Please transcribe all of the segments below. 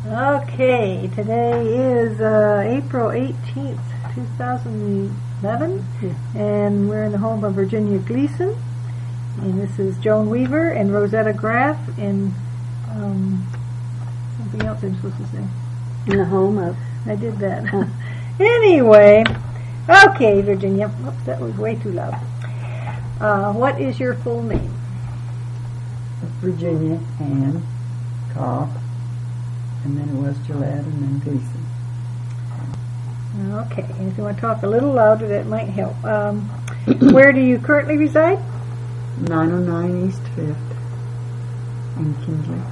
Okay, today is April 18th, 2011, and we're in the home of Virginia Gleason, and this is Joan Weaver and Rosetta Graff, and something else I'm supposed to say. In the home of... I did that. Anyway, okay, Virginia. Oops, that was way too loud. What is your full name? Virginia Ann Cobb, and then it was Gillette, and then Gleason. Okay, and if you want to talk a little louder, that might help. Where do you currently reside? 909 East 5th in Kinsley.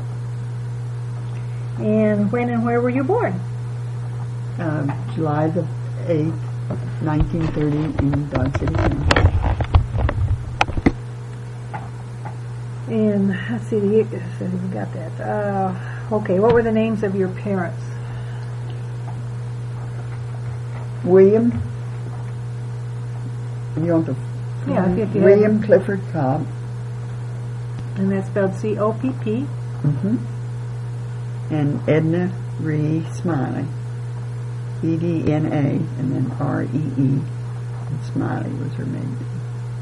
And when and where were you born? July the 8th, 1930 in Dodge City, Kansas. And let's see, we got that. Okay, what were the names of your parents? William, you want the if you William have, Clifford Cobb. and that's spelled C-O-P-P. Mm-hmm. And Edna Ree Smiley, E-D-N-A, and then R-E-E, and Smiley was her maiden name.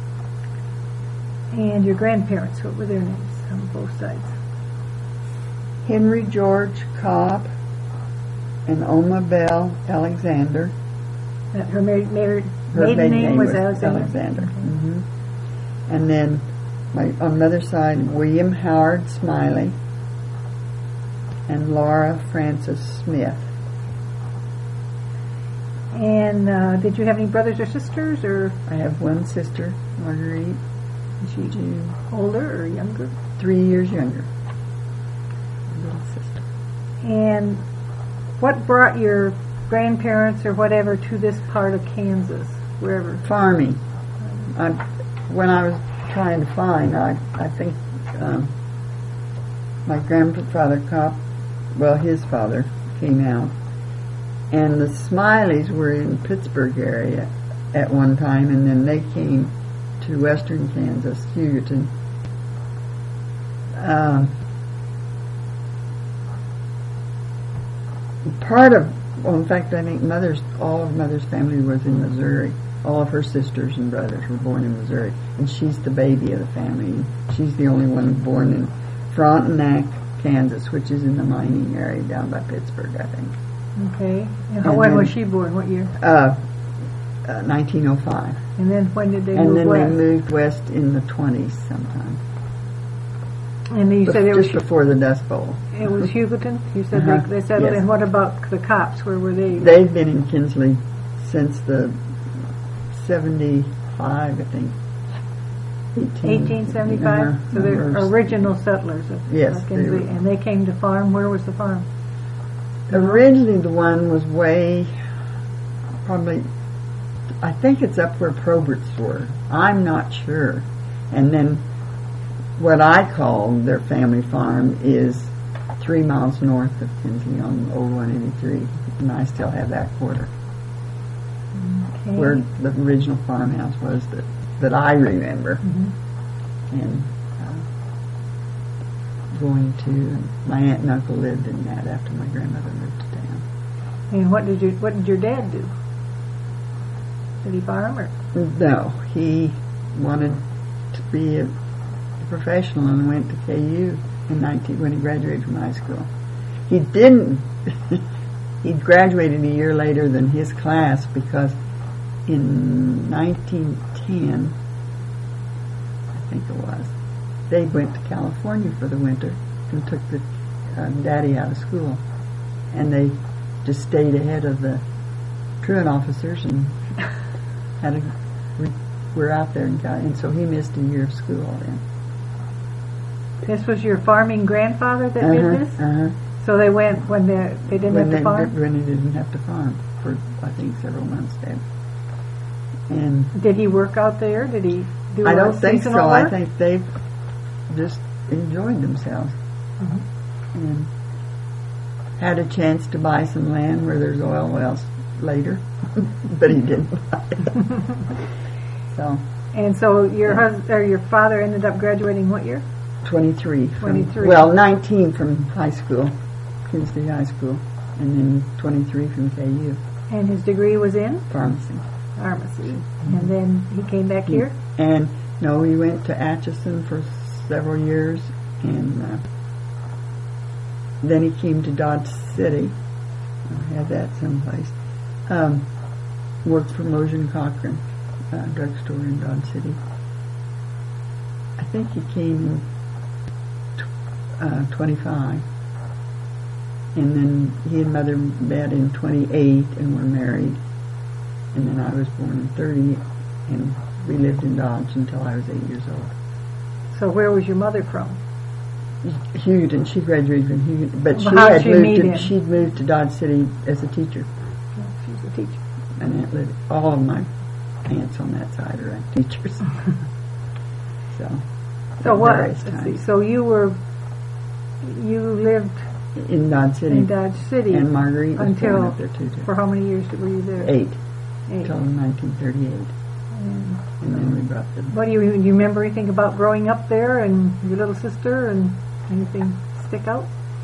And your grandparents, what were their names on both sides? Henry George Cobb and Oma Bell Alexander. Her maiden name was Alexander. Okay. Mm-hmm. And then on mother's side, William Howard Smiley and Laura Frances Smith. And did you have any brothers or sisters? Or I have one sister, Marguerite. is she older or younger? 3 years younger. Little sister. And what brought your grandparents or whatever to this part of Kansas, wherever? Farming. When I was trying to find, I think my grandfather Cobb, his father came out, and the Smileys were in Pittsburgh area at one time, and then they came to western Kansas, Hugoton. In fact, I think all of Mother's family was in Missouri. All of her sisters and brothers were born in Missouri, and she's the baby of the family. She's the only one born in Frontenac, Kansas, which is in the mining area down by Pittsburgh, I think. Okay. And when was she born? What year? 1905. And then when did they move west? And then west? they moved west in the 20s sometime. And you said it was just before the Dust Bowl. It was Hugoton? You said they settled. Yes. And what about the Copps? Where were they? They've been in Kinsley since the 75, I think. 1875? So they're original settlers of Kinsley. And they came to farm. Where was the farm? Originally the one was probably, I think it's up where Proberts were. I'm not sure. And then what I call their family farm is 3 miles north of Kinsley on Old 183. And I still have that quarter. Okay. Where the original farmhouse was that I remember. Mm-hmm. And going to, my aunt and uncle lived in that after my grandmother moved to town. And what did your dad do? Did he farm or? No, he wanted to be a professional and went to KU when he graduated from high school. He didn't. He graduated a year later than his class because in 1910, I think it was, they went to California for the winter and took the daddy out of school, and they just stayed ahead of the truant officers and were out there and so he missed a year of school then. This was your farming grandfather that did this? So they went when they didn't have to farm? When they didn't have to farm for, I think, several months then. And did he work out there? Did he do I don't think so. Work? I think they just enjoyed themselves. Mm-hmm. And had a chance to buy some land where there's oil wells later, but he didn't buy it. So your husband or your father ended up graduating what year? 23. 23. 19 from high school. Kinsley High School, and then 23 from KU, And his degree was in pharmacy. pharmacy. And then he came back here? And no, he went to Atchison for several years, and then he came to Dodge City. I had that someplace. Worked for Mosen Cochran drugstore in Dodge City. I think he came in 25. And then he and Mother met in 28 and were married. And then I was born in 30, and we lived in Dodge until I was 8 years old. So where was your mother from? Hughton. She graduated from Hughton, but Well, she'd moved to Dodge City as a teacher. She was a teacher. And Aunt Lydia, all of my aunts on that side are teachers. So what? various Let's see. times. So you lived In Dodge City. in Dodge City And Marguerite was born until up there too. for how many years were you there? 8 8. until 1938, and then we brought them. What do you remember anything about growing up there and your little sister and anything stick out?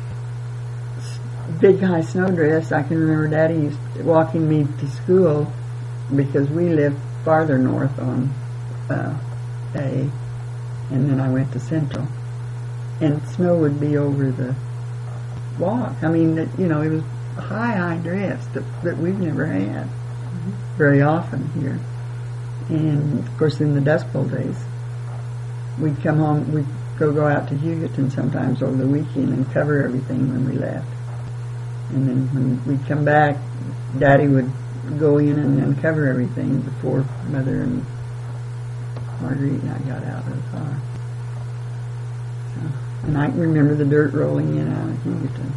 Big high snowdrifts. I can remember Daddy used walking me to school because we lived farther north on A, and then I went to Central, and snow would be over the walk. I mean, it was high drifts that we've never had very often here. And of course, in the Dust Bowl days, we'd come home. We'd go out to Hugoton sometimes over the weekend and cover everything when we left. And then when we'd come back, Daddy would go in and uncover everything before Mother and Marguerite and I got out of the car. And I can remember the dirt rolling in out of Hugoton.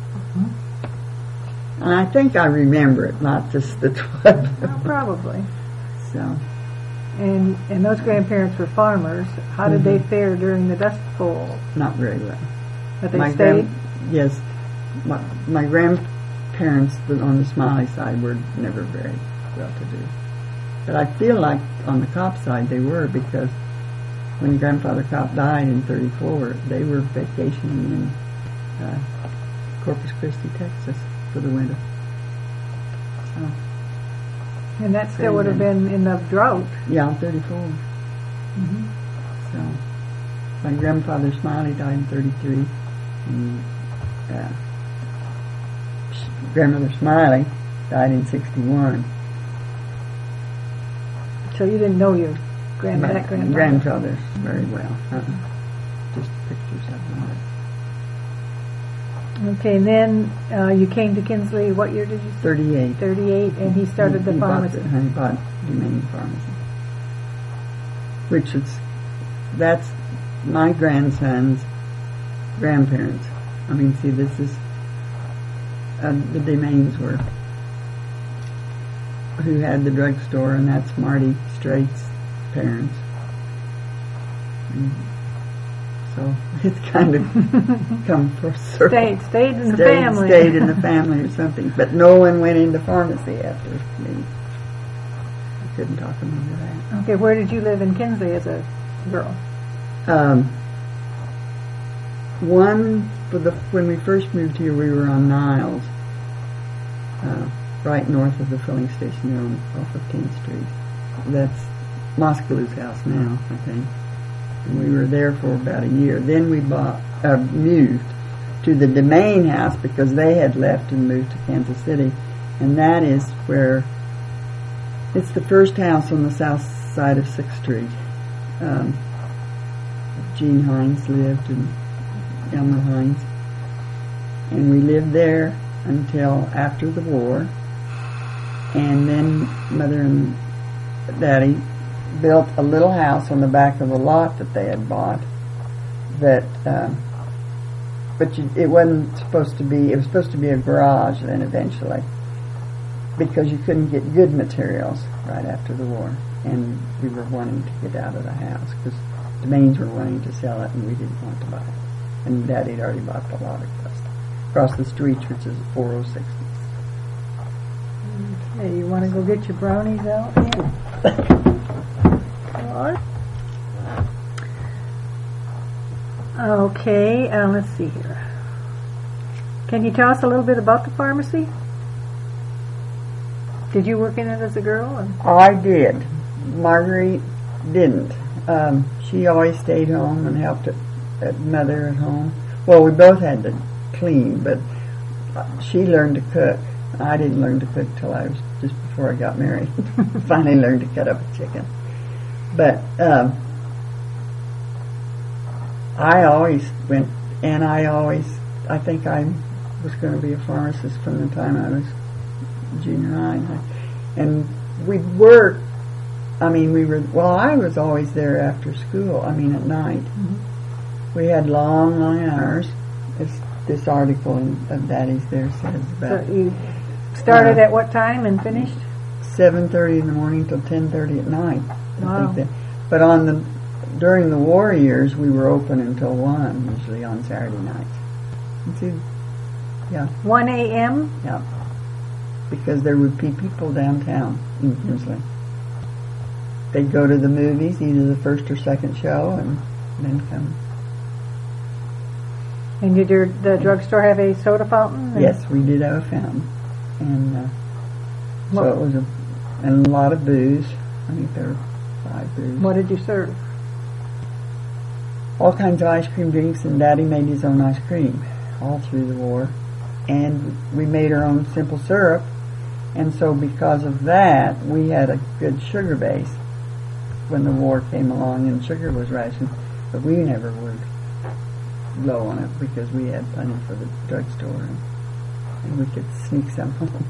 And I think I remember it, not just the flood. Well, probably. So, And those grandparents were farmers. How did they fare during the Dust Bowl? not very well. But they stayed? Yes. My grandparents on the Smiley side were never very well-to-do. But I feel like on the Kopp side they were, because when Grandfather Kopp died in 34, they were vacationing in Corpus Christi, Texas for the winter. So, And that still would have been in the drought. yeah, 34. So, my grandfather Smiley died in 33, and grandmother Smiley died in 61. So you didn't know your My grandfather? grandfather very well. Just pictures of them. Okay, and then you came to Kinsley, what year did you say? 38. 38, and he started the pharmacy. He bought Humane Pharmacy. That's my grandson's grandparents. I mean, see, this is, the Demains were, who had the drugstore, and that's Marty Straight's parents. And so it's kind of come for a circle. Stayed in the family. Stayed in the family or something. But no one went into pharmacy after me. I couldn't talk them into that. Okay, where did you live in Kinsley as a girl? When we first moved here, we were on Niles, right north of the filling station off of 10th Street. That's Moskowitz house now, I think. And we were there for about a year. Then we moved to the Demain house because they had left and moved to Kansas City. And that is where, it's the first house on the south side of 6th Street. Gene Hines lived, and Elmer Hines. And we lived there until after the war. And then Mother and Daddy built a little house on the back of a lot that they had bought. It wasn't supposed to be. It was supposed to be a garage then eventually, because you couldn't get good materials right after the war, and we were wanting to get out of the house because the Mains were wanting to sell it, and we didn't want to buy it. And Daddy had already bought the lot across the street, which is 406. Okay, you want to go get your brownies out? Okay, let's see here. Can you tell us a little bit about the pharmacy? Did you work in it as a girl? I did. Marguerite didn't. She always stayed home and helped at mother at home. Well, we both had to clean, but she learned to cook. I didn't learn to cook till I was just before I got married. Finally learned to cut up a chicken. But I always went, and I think I was going to be a pharmacist from the time I was junior high. And we'd work, I was always there after school, at night. Mm-hmm. We had long, long hours. This article of Daddy's there says about. So you started at what time and finished? 7:30 in the morning till 10:30 at night. Wow. But during the war years, we were open until 1, usually on Saturday nights. Yeah. 1 a.m.? Yeah. Because there would be people downtown in Kinsley. They'd go to the movies, either the first or second show, and then come. And did the drugstore have a soda fountain? Yes, we did have a fountain. And so it was a lot of booze. I think there were 5 booze. What did you serve? All kinds of ice cream drinks, and Daddy made his own ice cream all through the war. And we made our own simple syrup, and so because of that, we had a good sugar base when the war came along and sugar was rationed, but we never were low on it because we had plenty for the drugstore, and we could sneak some home.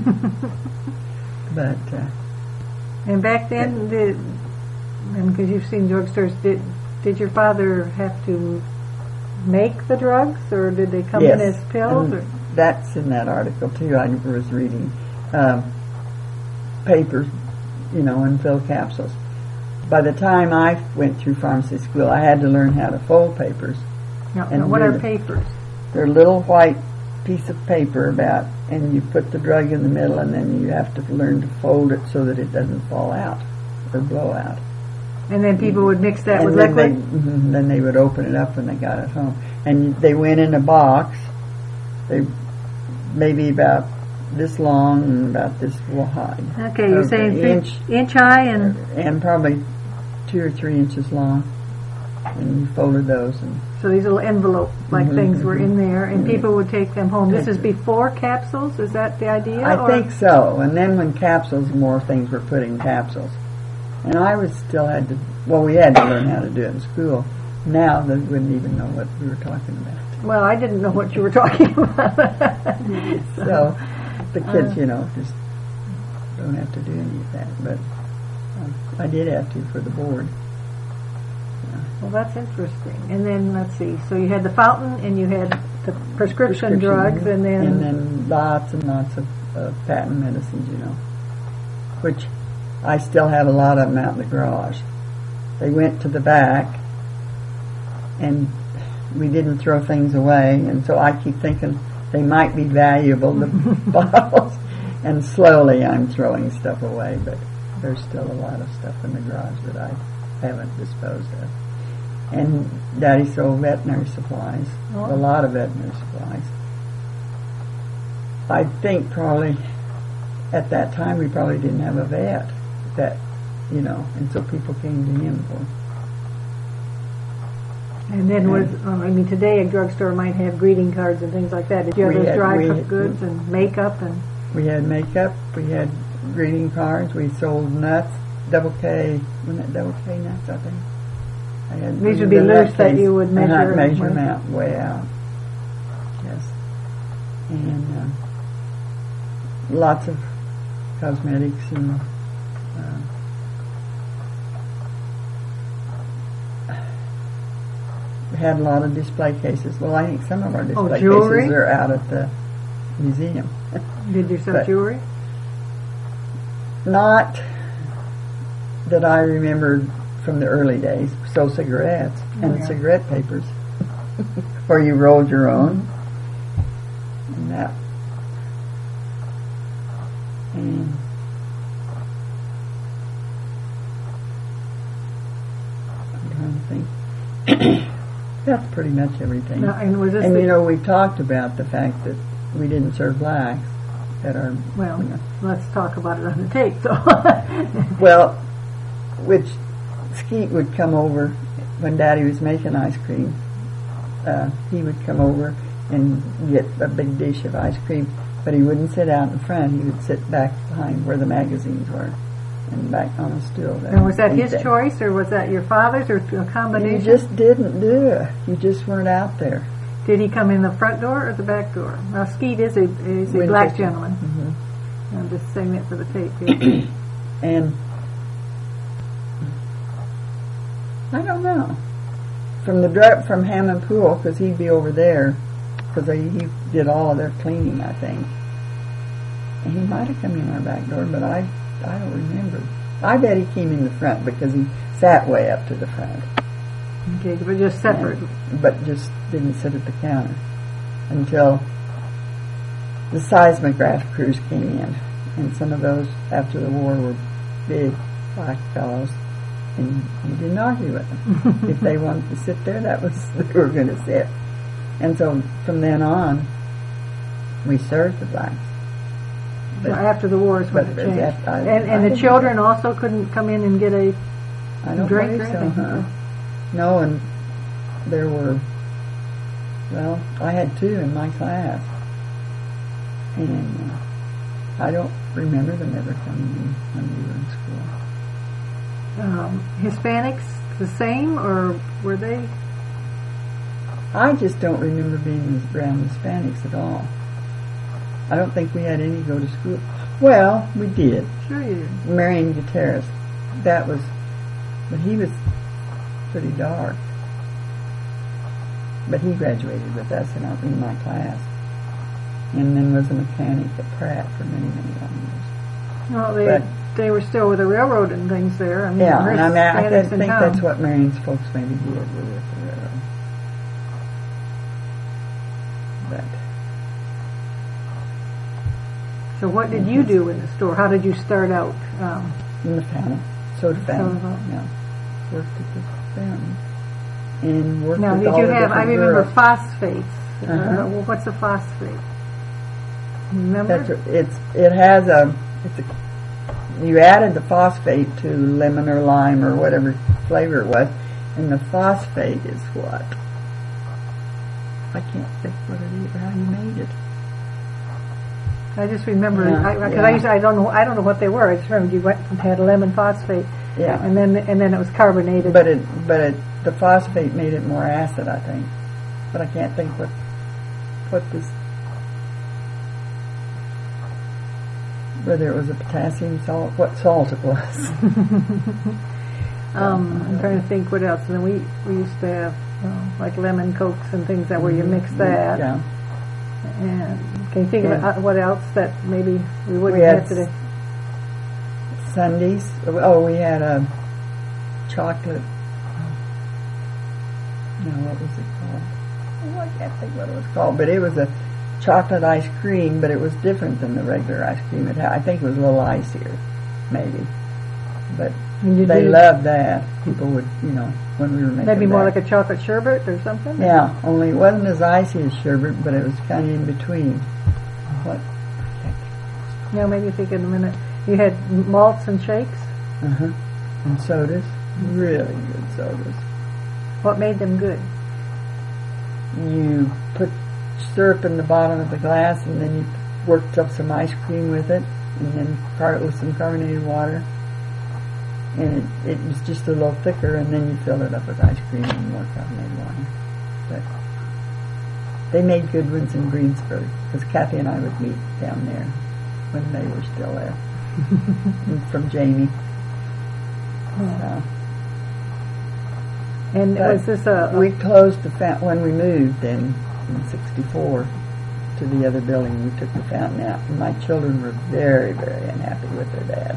But and back then, because you've seen drugstores, did your father have to make the drugs, or did they come in as pills? Or? That's in that article too. I was reading papers, and pill capsules. By the time I went through pharmacy school, I had to learn how to fold papers. Now, what are papers? They're a little white piece of paper and you put the drug in the middle, and then you have to learn to fold it so that it doesn't fall out or blow out. And then people would mix that with liquid? Then they would open it up when they got it home. And they went in a box. They maybe about this long and about this wide. Okay, you're saying inch high and probably 2 or 3 inches long. And you folded those. So these little envelope-like things were in there, and people would take them home. This is before capsules? Is that the idea? I think so. And then when more things were put in capsules. And we had to learn how to do it in school. Now they wouldn't even know what we were talking about. Well, I didn't know what you were talking about. So the kids, just don't have to do any of that. But I did have to for the board. Well, that's interesting. And then, let's see, so you had the fountain and you had the prescription drugs and then lots and lots of patent medicines, which I still have a lot of them out in the garage. They went to the back, and we didn't throw things away, and so I keep thinking they might be valuable, the bottles, and slowly I'm throwing stuff away, but there's still a lot of stuff in the garage that I haven't disposed of. And Daddy sold veterinary supplies, a lot of veterinary supplies. I think probably at that time we probably didn't have a vet and so people came to him for. And then today a drugstore might have greeting cards and things like that. Did you have those dry goods and makeup? And we had makeup, we had greeting cards, we sold nuts, double K nuts, I think. These would be loose that you would measure. Measure them out, way out. Yes. And lots of cosmetics and we had a lot of display cases. Well, I think some of our display cases are out at the museum. Did you sell jewelry? Not that I remembered from the early days. Sold cigarettes and cigarette papers, or you rolled your own, and that. And I'm trying to think. That's pretty much everything. Now, and was this And the, you know, we talked about the fact that we didn't serve blacks at our. well, You know, let's talk about it on the tape. So, well, which Skeet would come over when Daddy was making ice cream. He would come over and get a big dish of ice cream, but he wouldn't sit out in front. He would sit back behind where the magazines were, and back on a stool. and was that his choice, or was that your father's, or a combination? You just didn't do it. You just weren't out there. Did he come in the front door or the back door? Now, Skeet is a black gentleman. Mm-hmm. I'm just saying that for the tape. Yeah. And I don't know. From Hammond Pool, because he'd be over there, because he did all of their cleaning, I think. And he might have come in our back door, but I don't remember. I bet he came in the front because he sat way up to the front. Okay, but just separate. But just didn't sit at the counter until the seismograph crews came in. And some of those, after the war, were big black fellows. And you didn't argue with them. If they wanted to sit there, that was they were going to sit. And so from then on, we served the blacks. But after the war is when it changed. And the children also couldn't come in and get a I don't drink believe or so, anything? huh? No, and there were, well, I had 2 in my class. And I don't remember them ever coming in when we were in school. Hispanics the same, or were they? I just don't remember being around Hispanics at all. I don't think we had any go to school. Well, we did. Sure you did. Marion Gutierrez. That was, but he was pretty dark. But he graduated with us in my class. And then was a mechanic at Pratt for many, many long years. Well, they were still with the railroad and things there. I mean, Yeah, and I Hispanics think in town. that's what Marion's folks maybe did with the railroad. But So what did you do in the store? How did you start out? in the fountain, soda fountain, fountain. yeah, worked at the fountain, and worked Now, with did all you the have? I different remember girls. phosphates. Uh-huh. Well, what's a phosphate? Remember? It has you added the phosphate to lemon or lime or whatever flavor it was, and the phosphate is what? I can't think what it is or how you made it. I just remember Yeah, I don't know what they were. I just remember you went and had lemon phosphate. Yeah. And then it was carbonated. But the phosphate made it more acid, I think. But I can't think what this, whether it was a potassium salt, what salt it was. I'm trying to think what else. And then we used to have like lemon cokes and things that where you mix that. Yeah. And can you think of what else that maybe we wouldn't We had have today? Sundays. Oh, we had a chocolate. No, what was it called? Oh, I can't think what it was called. But it was a chocolate ice cream, but it was different than the regular ice cream. I think it was a little icier, maybe. But they loved that. People would, when we were making That'd be more that. like a chocolate sherbet or something? Yeah, only it wasn't as icy as sherbet, but it was kind of in between. What? Yeah, maybe think in a minute. You had malts and shakes? Uh-huh. And sodas. Really good sodas. What made them good? You put syrup in the bottom of the glass, and then you worked up some ice cream with it, and then with some carbonated water. And it was just a little thicker, and then you filled it up with ice cream and more carbonated water. But they made good ones in Greensburg, because Kathy and I would meet down there when they were still there. From Jamie. Yeah. And was this we closed the fountain when we moved in '64 to the other building. We took the fountain out, and my children were very, very unhappy with their dad.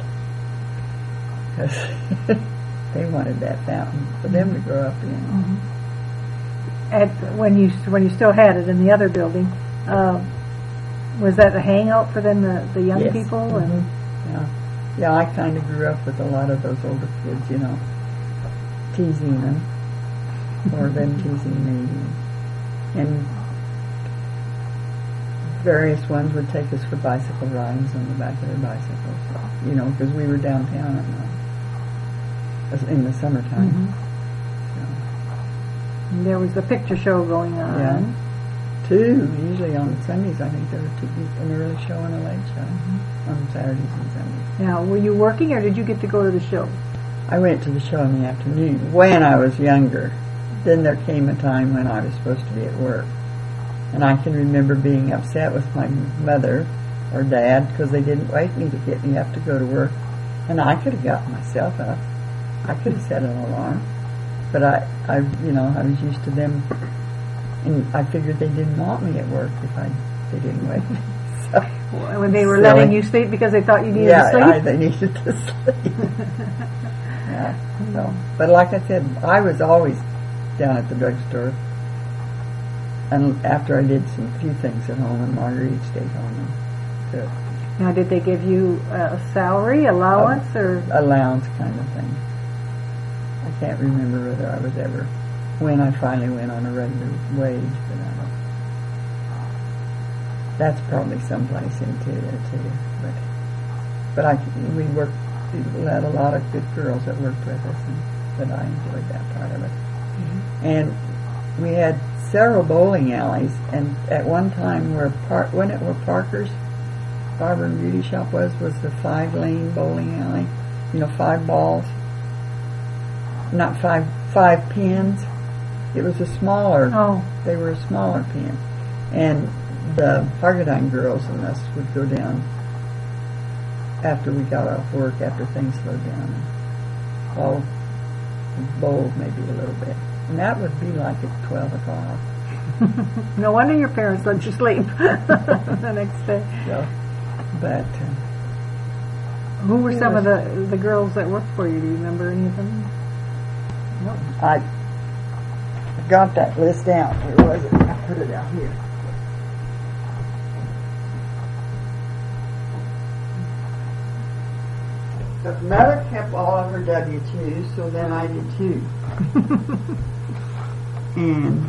Because they wanted that fountain for them to grow up in. Mm-hmm. When you still had it in the other building, was that a hangout for then the young Yes. people? Mm-hmm. And Yeah, I kind of grew up with a lot of those older kids, teasing them. or them teasing me. And various ones would take us for bicycle rides on the back of their bicycles, because we were downtown in the summertime. Mm-hmm. And there was the picture show going on. Yeah. 2, usually on Sundays. I think there were 2, an early show and a late show on Saturdays and Sundays. Now, were you working or did you get to go to the show? I went to the show in the afternoon when I was younger. Then there came a time when I was supposed to be at work. And I can remember being upset with my mother or dad because they didn't wake me to get me up to go to work. And I could have gotten myself up. I could have set an alarm. But I was used to them. And I figured they didn't want me at work if they didn't wake me. So, when they were letting you sleep because they thought you needed to sleep? Yeah, they needed to sleep. Yeah. So, but like I said, I was always down at the drugstore. And after I did some few things at home, and Marguerite stayed home and cooked. Now, did they give you a salary, allowance, or allowance kind of thing? I can't remember whether I was ever when I finally went on a regular wage, but that's probably someplace into there too. But we had a lot of good girls that worked with us, but I enjoyed that part of it. Mm-hmm. And we had several bowling alleys, and at one time where Parker's Barber and Beauty Shop was the 5-lane bowling alley, 5 balls, not 5 pins. It was a smaller. Oh. They were a smaller pin, and the Hargadine girls and us would go down after we got off work, after things slowed down, and bowl maybe a little bit. And that would be like at 12 o'clock. No wonder your parents let you sleep the next day. So, but who were some of the girls that worked for you? Do you remember any of them? No. I got that list out. Where was it? I put it out here. But Mother kept all of her W-2s, so then I did too. And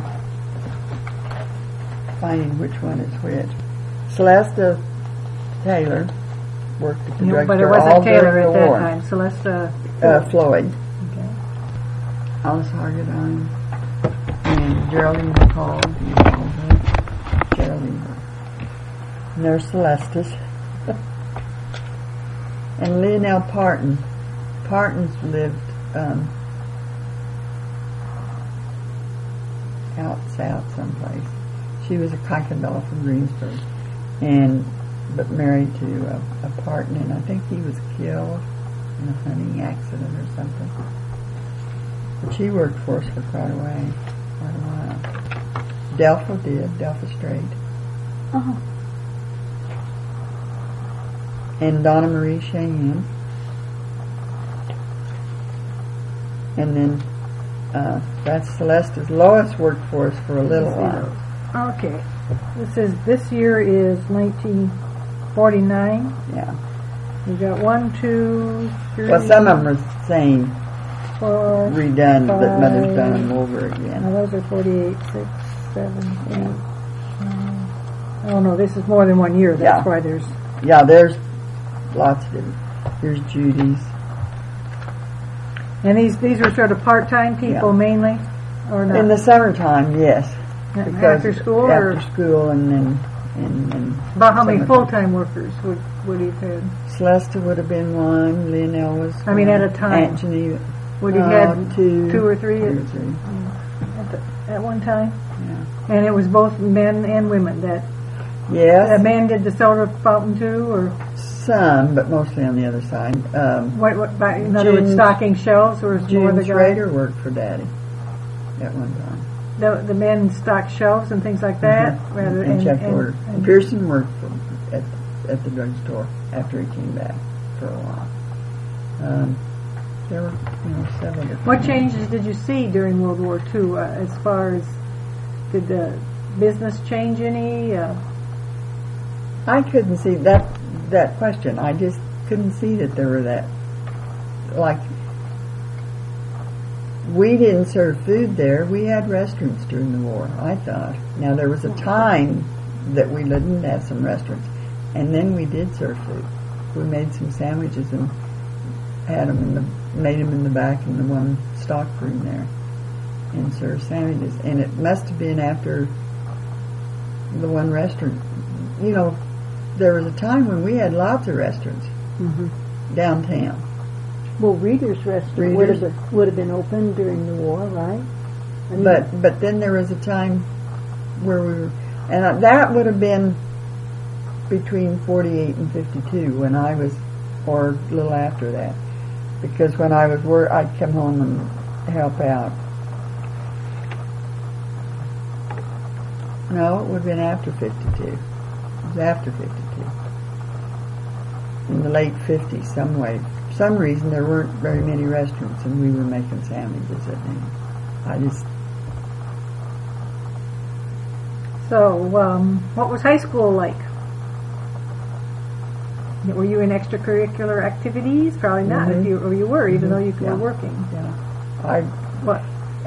finding which one is which. Celeste Taylor worked at the drugstore. But it wasn't Taylor at that time. Celeste Floyd. Okay. Alice Hargadine. And Geraldine McCall. Geraldine. And there's Celeste's. And Leonelle Parton. Parton's lived out south someplace. She was a Kuykendall from Greensburg, but married to a Parton, and I think he was killed in a hunting accident or something. But she worked for us for quite a while. Delpha Strait. Uh-huh. And Donna Marie Cheyenne. And then that's Celeste's. Lois worked for us for a little while. Okay. This year is 1949. Yeah. We got 1, 2, 3. Well, some of them are the same, 4, redone, 5, but Mother's done them over again. Now those are 48, 6, 7, 8. Oh no, this is more than 1 year. That's why there's. Yeah, there's lots of them. Here's Judy's. And these were sort of part-time people mainly, or not? In the summertime, yes. After school, after school, and then about how many full-time workers would you have had? Celeste would have been one. Leonelle was. I mean, at a time. Aunt Geneva. Would you have had 2 or 3? 2 or 3. At one time. Yeah. And it was both men and women that. Yes. A man did the soda fountain too, or. Some, but mostly on the other side. In other words, stocking shelves, or more the guy? Schrader worked for Daddy at one time. The men stocked shelves and things like that, rather and checked orders. And Pearson worked at the drugstore after he came back for a while. There were several different. What changes did you see during World War II? As far as did the business change any? I couldn't see that question. I just couldn't see that there were that. Like we didn't serve food there. We had restaurants during the war, I thought. Now, there was a time that we didn't have some restaurants, and then we did serve food. We made some sandwiches and made them in the back in the one stock room there, and served sandwiches. And it must have been after the one restaurant. You know, there was a time when we had lots of restaurants downtown. Well, Reader's Restaurant would have been open during the war, right? I mean, But then there was a time where we were, and that would have been between 48 and 52 when I was, or a little after that, because when I was I'd come home and help out. No, it would have been after 52. It was after 52. In the late 50s, some reason there weren't very many restaurants, and we were making sandwiches at them. So, what was high school like? Were you in extracurricular activities? Probably not. If you were, even though you were working. Yeah. What?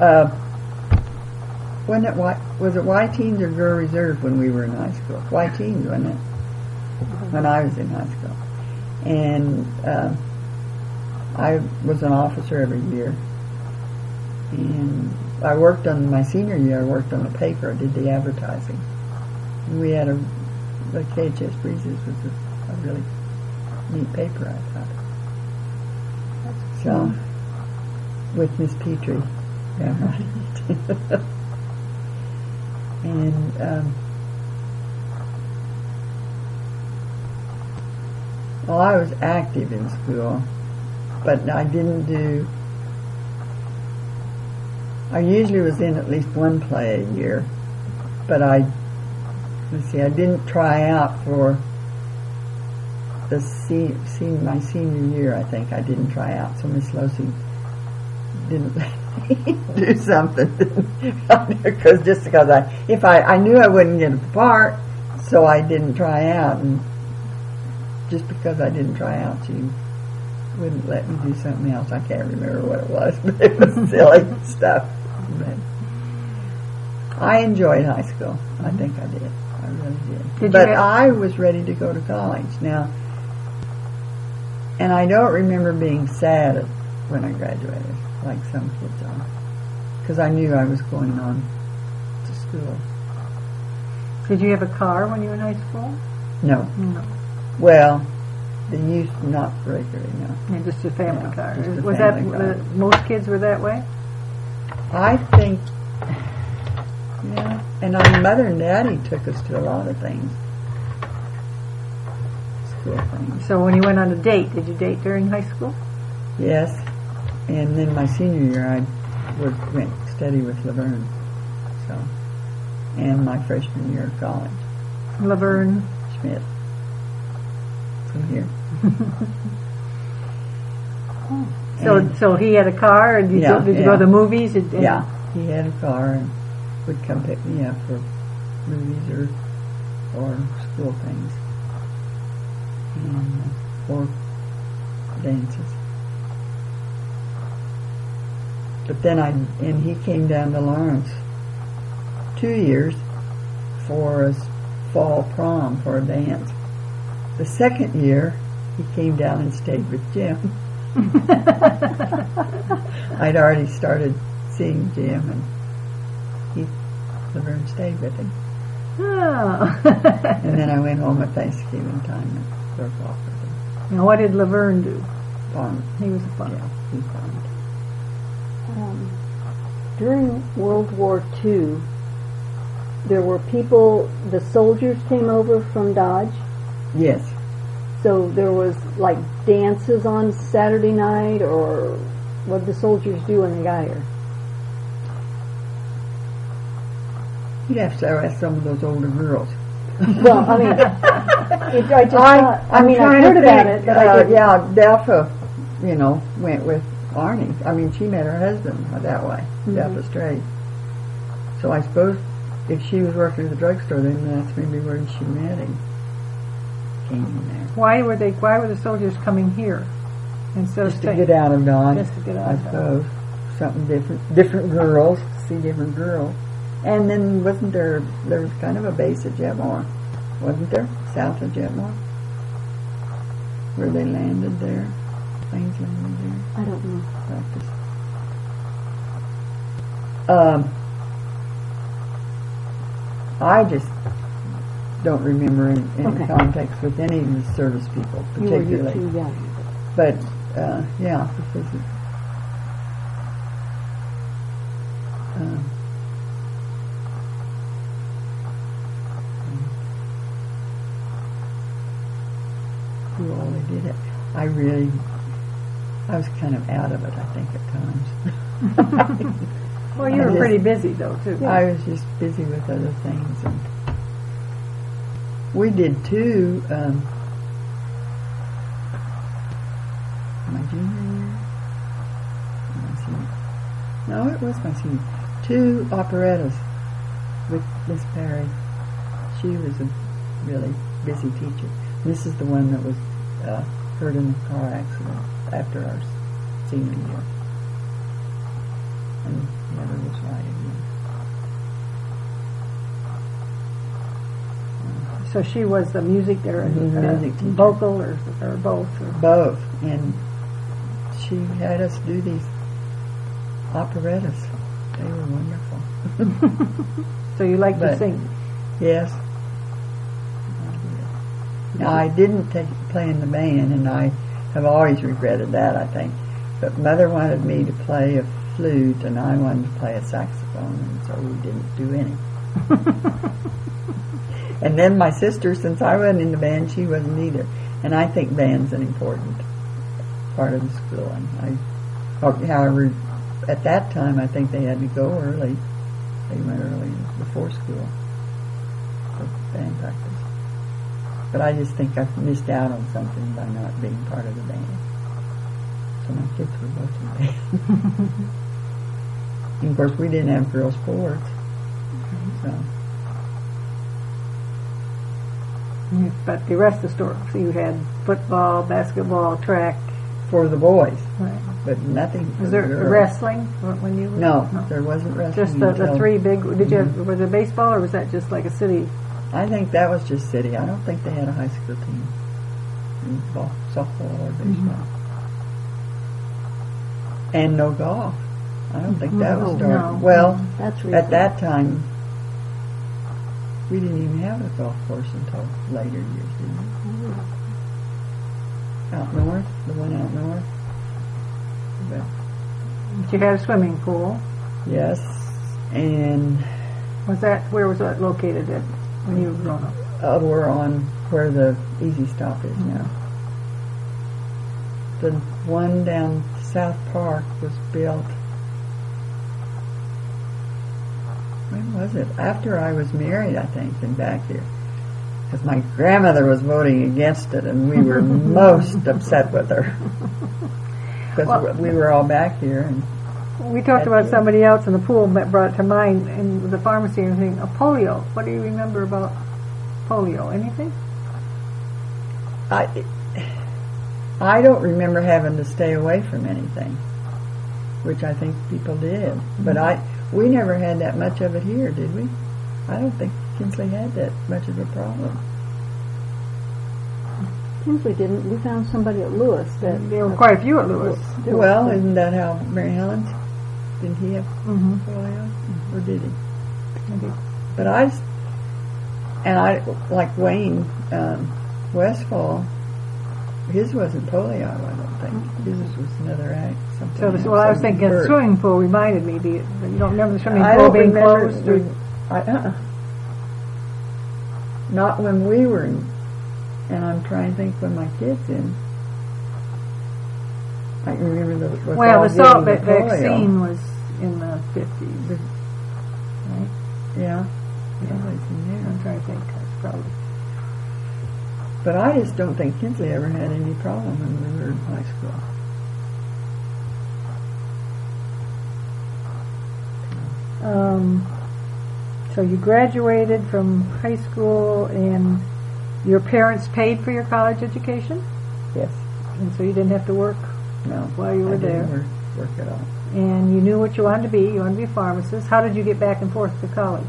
Was it Y-Teens or Girl Reserve when we were in high school? Y-Teens, wasn't it? When I was in high school. And I was an officer every year. And I worked on my senior year. I worked on the paper. I did the advertising. And we had the KHS Breezes was a really neat paper, I thought. So, with Miss Petrie. Yeah, right. And well, I was active in school, but I usually was in at least one play a year, but I didn't try out for my senior year. I think I didn't try out, so Miss Losey didn't let me do something, because I knew I wouldn't get a part, so I didn't try out, and just because I didn't try out, she wouldn't let me do something else. I can't remember what it was, but it was silly stuff. But I enjoyed high school. I think I did. I really did. But I was ready to go to college now, and I don't remember being sad when I graduated, like some kids are, because I knew I was going on to school. Did you have a car when you were in high school? No. No. Well, they used not regularly, no. Yeah, just a family car. Was family car. Most kids were that way? I think, yeah. And our mother and daddy took us to a lot of things. School things. So when you went on a date, did you date during high school? Yes. And then my senior year, I went study with Laverne. So, and my freshman year of college. Laverne Schmidt. From here. So he had a car, and did you go to the movies? Yeah, he had a car and would come pick me up for movies or school things, and or dances. But then he came down to Lawrence 2 years for a fall prom for a dance. The second year, he came down and stayed with Jim. I'd already started seeing Jim, and Laverne stayed with him. Oh. And then I went home at Thanksgiving time and broke off with him. Now, what did Laverne do? Farmed. He was a farmer. Yeah, he farmed. During World War II, there were the soldiers came over from Dodge. Yes. So there was like dances on Saturday night, or what did the soldiers do when they got here? You'd have to ask some of those older girls. Well, I mean, I've heard about it, but I didn't. Yeah, Delpha, went with Arnie. I mean, she met her husband that way, Delpha Strait. So I suppose if she was working at the drugstore, then that's maybe where she met him. Came in there. Why were the soldiers coming here instead Just of to get out of Dodge, Just to get out I of suppose. something different girls, see different girls. And then there was kind of a base at Jetmore, wasn't there? South of Jetmore? Where they landed there. Planes landed there. I don't know. Practice. I just don't remember any Okay. context with any of the service people, You were particularly. too young. But, yeah, because who only did it. I was kind of out of it, I think, at times. Well, you were pretty busy though too. I was just busy with other things. And we did two, my junior year. My senior. No, it was my senior. 2 operettas with Miss Perry. She was a really busy teacher. This is the one that was hurt in a car accident after our senior year. And never was right again. So she was the music there, Music teacher. vocal or both? Or? Both. And she had us do these operettas. They were wonderful. So you like to But- sing? Yes. Now, I didn't play in the band, and I have always regretted that, I think. But Mother wanted me to play a flute, and I wanted to play a saxophone, and so we didn't do any. And then my sister, since I wasn't in the band, she wasn't either. And I think band's an important part of the school. And however, at that time, I think they had to go early. They went early before school for band practice. But I just think I've missed out on something by not being part of the band. So my kids were both in band. And of course, we didn't have girls' sports. So, But the rest of the story, so you had football, basketball, track. for the boys, Right. but nothing for Was the there girls. wrestling when you were? No, there wasn't wrestling. Just the until- 3 big. Did you have, was it baseball or was that just like a city? I think that was just city. I don't think they had a high school team in softball or baseball. And no golf. I don't think that was started. No. Well, That's recent. at that time, we didn't even have a golf course until later years, did we? Out north, the one out north. But, But you had a swimming pool. yes, and Where was that located at when you were growing up? we're on where the Easy Stop is now. The one down South Park was built. When was it? After I was married, I think, and back here. Because my grandmother was voting against it, and we were most upset with her. Because Well- we were all back here, and We talked about somebody else in the pool that brought it to mind in the pharmacy and everything. Polio. What do you remember about polio? Anything? I don't remember having to stay away from anything, which I think people did. But we never had that much of it here, did we? I don't think Kinsley had that much of a problem. Kinsley didn't. We found somebody at Lewis that There were quite a few at Lewis. Well, isn't that how Mary Helen's? Didn't he have Mm-hmm. polio? Or did he? Maybe. But like Wayne Westfall, his wasn't polio, I don't think. His was another act. So, I was thinking the swimming pool reminded me. You don't remember the swimming I pool don't being remember. closed? Or, Not when we were in, and I'm trying to think when my kids in. I can remember the well, the salt polio. vaccine was in the 50s. Right? Yeah, someplace in there. I'm trying to think. That's probably. But I just don't think Kinsley ever had any problem when we were in high school. So you graduated from high school, and your parents paid for your college education, Yes. and so you didn't have to work No. while you were I there. didn't work at all. and you knew what you wanted to be. You wanted to be a pharmacist. How did you get back and forth to college?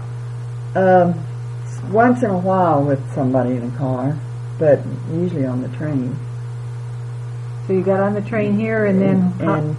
Once in a while with somebody in a car, but usually on the train. So you got on the train here and then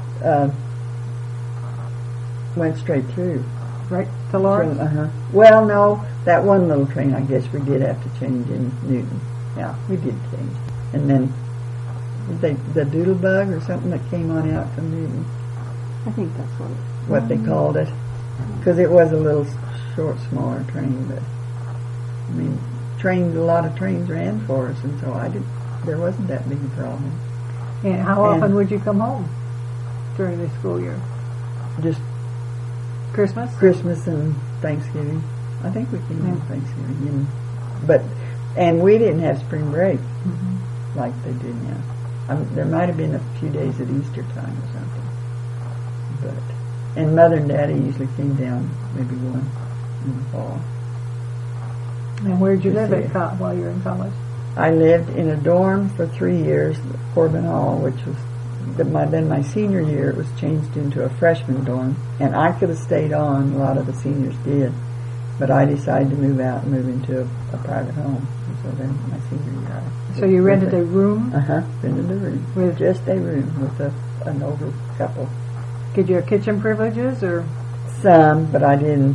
went straight through. Right to Lawrence? Well, no, that one little train, I guess we did have to change in Newton. Yeah, we did change. And then the Doodlebug or something that came on out from Newton. I think that's what they called it. Because it was a little short, smaller train, but I mean, a lot of trains ran for us, and so there wasn't that big a problem. And how often would you come home during the school year? Just Christmas and Thanksgiving. I think we came home Thanksgiving, and we didn't have spring break like they do now. There might have been a few days at Easter time or something, and Mother and Daddy usually came down maybe one in the fall. And where did you live while you were in college? I lived in a dorm for 3 years at Corbin Hall, which was then my senior year. It was changed into a freshman dorm, and I could have stayed on. A lot of the seniors did, but I decided to move out and move into a private home. And so then my senior year. So you rented a room? Rented a room. With just a room with an older couple. Did you have kitchen privileges or? Some, but I didn't.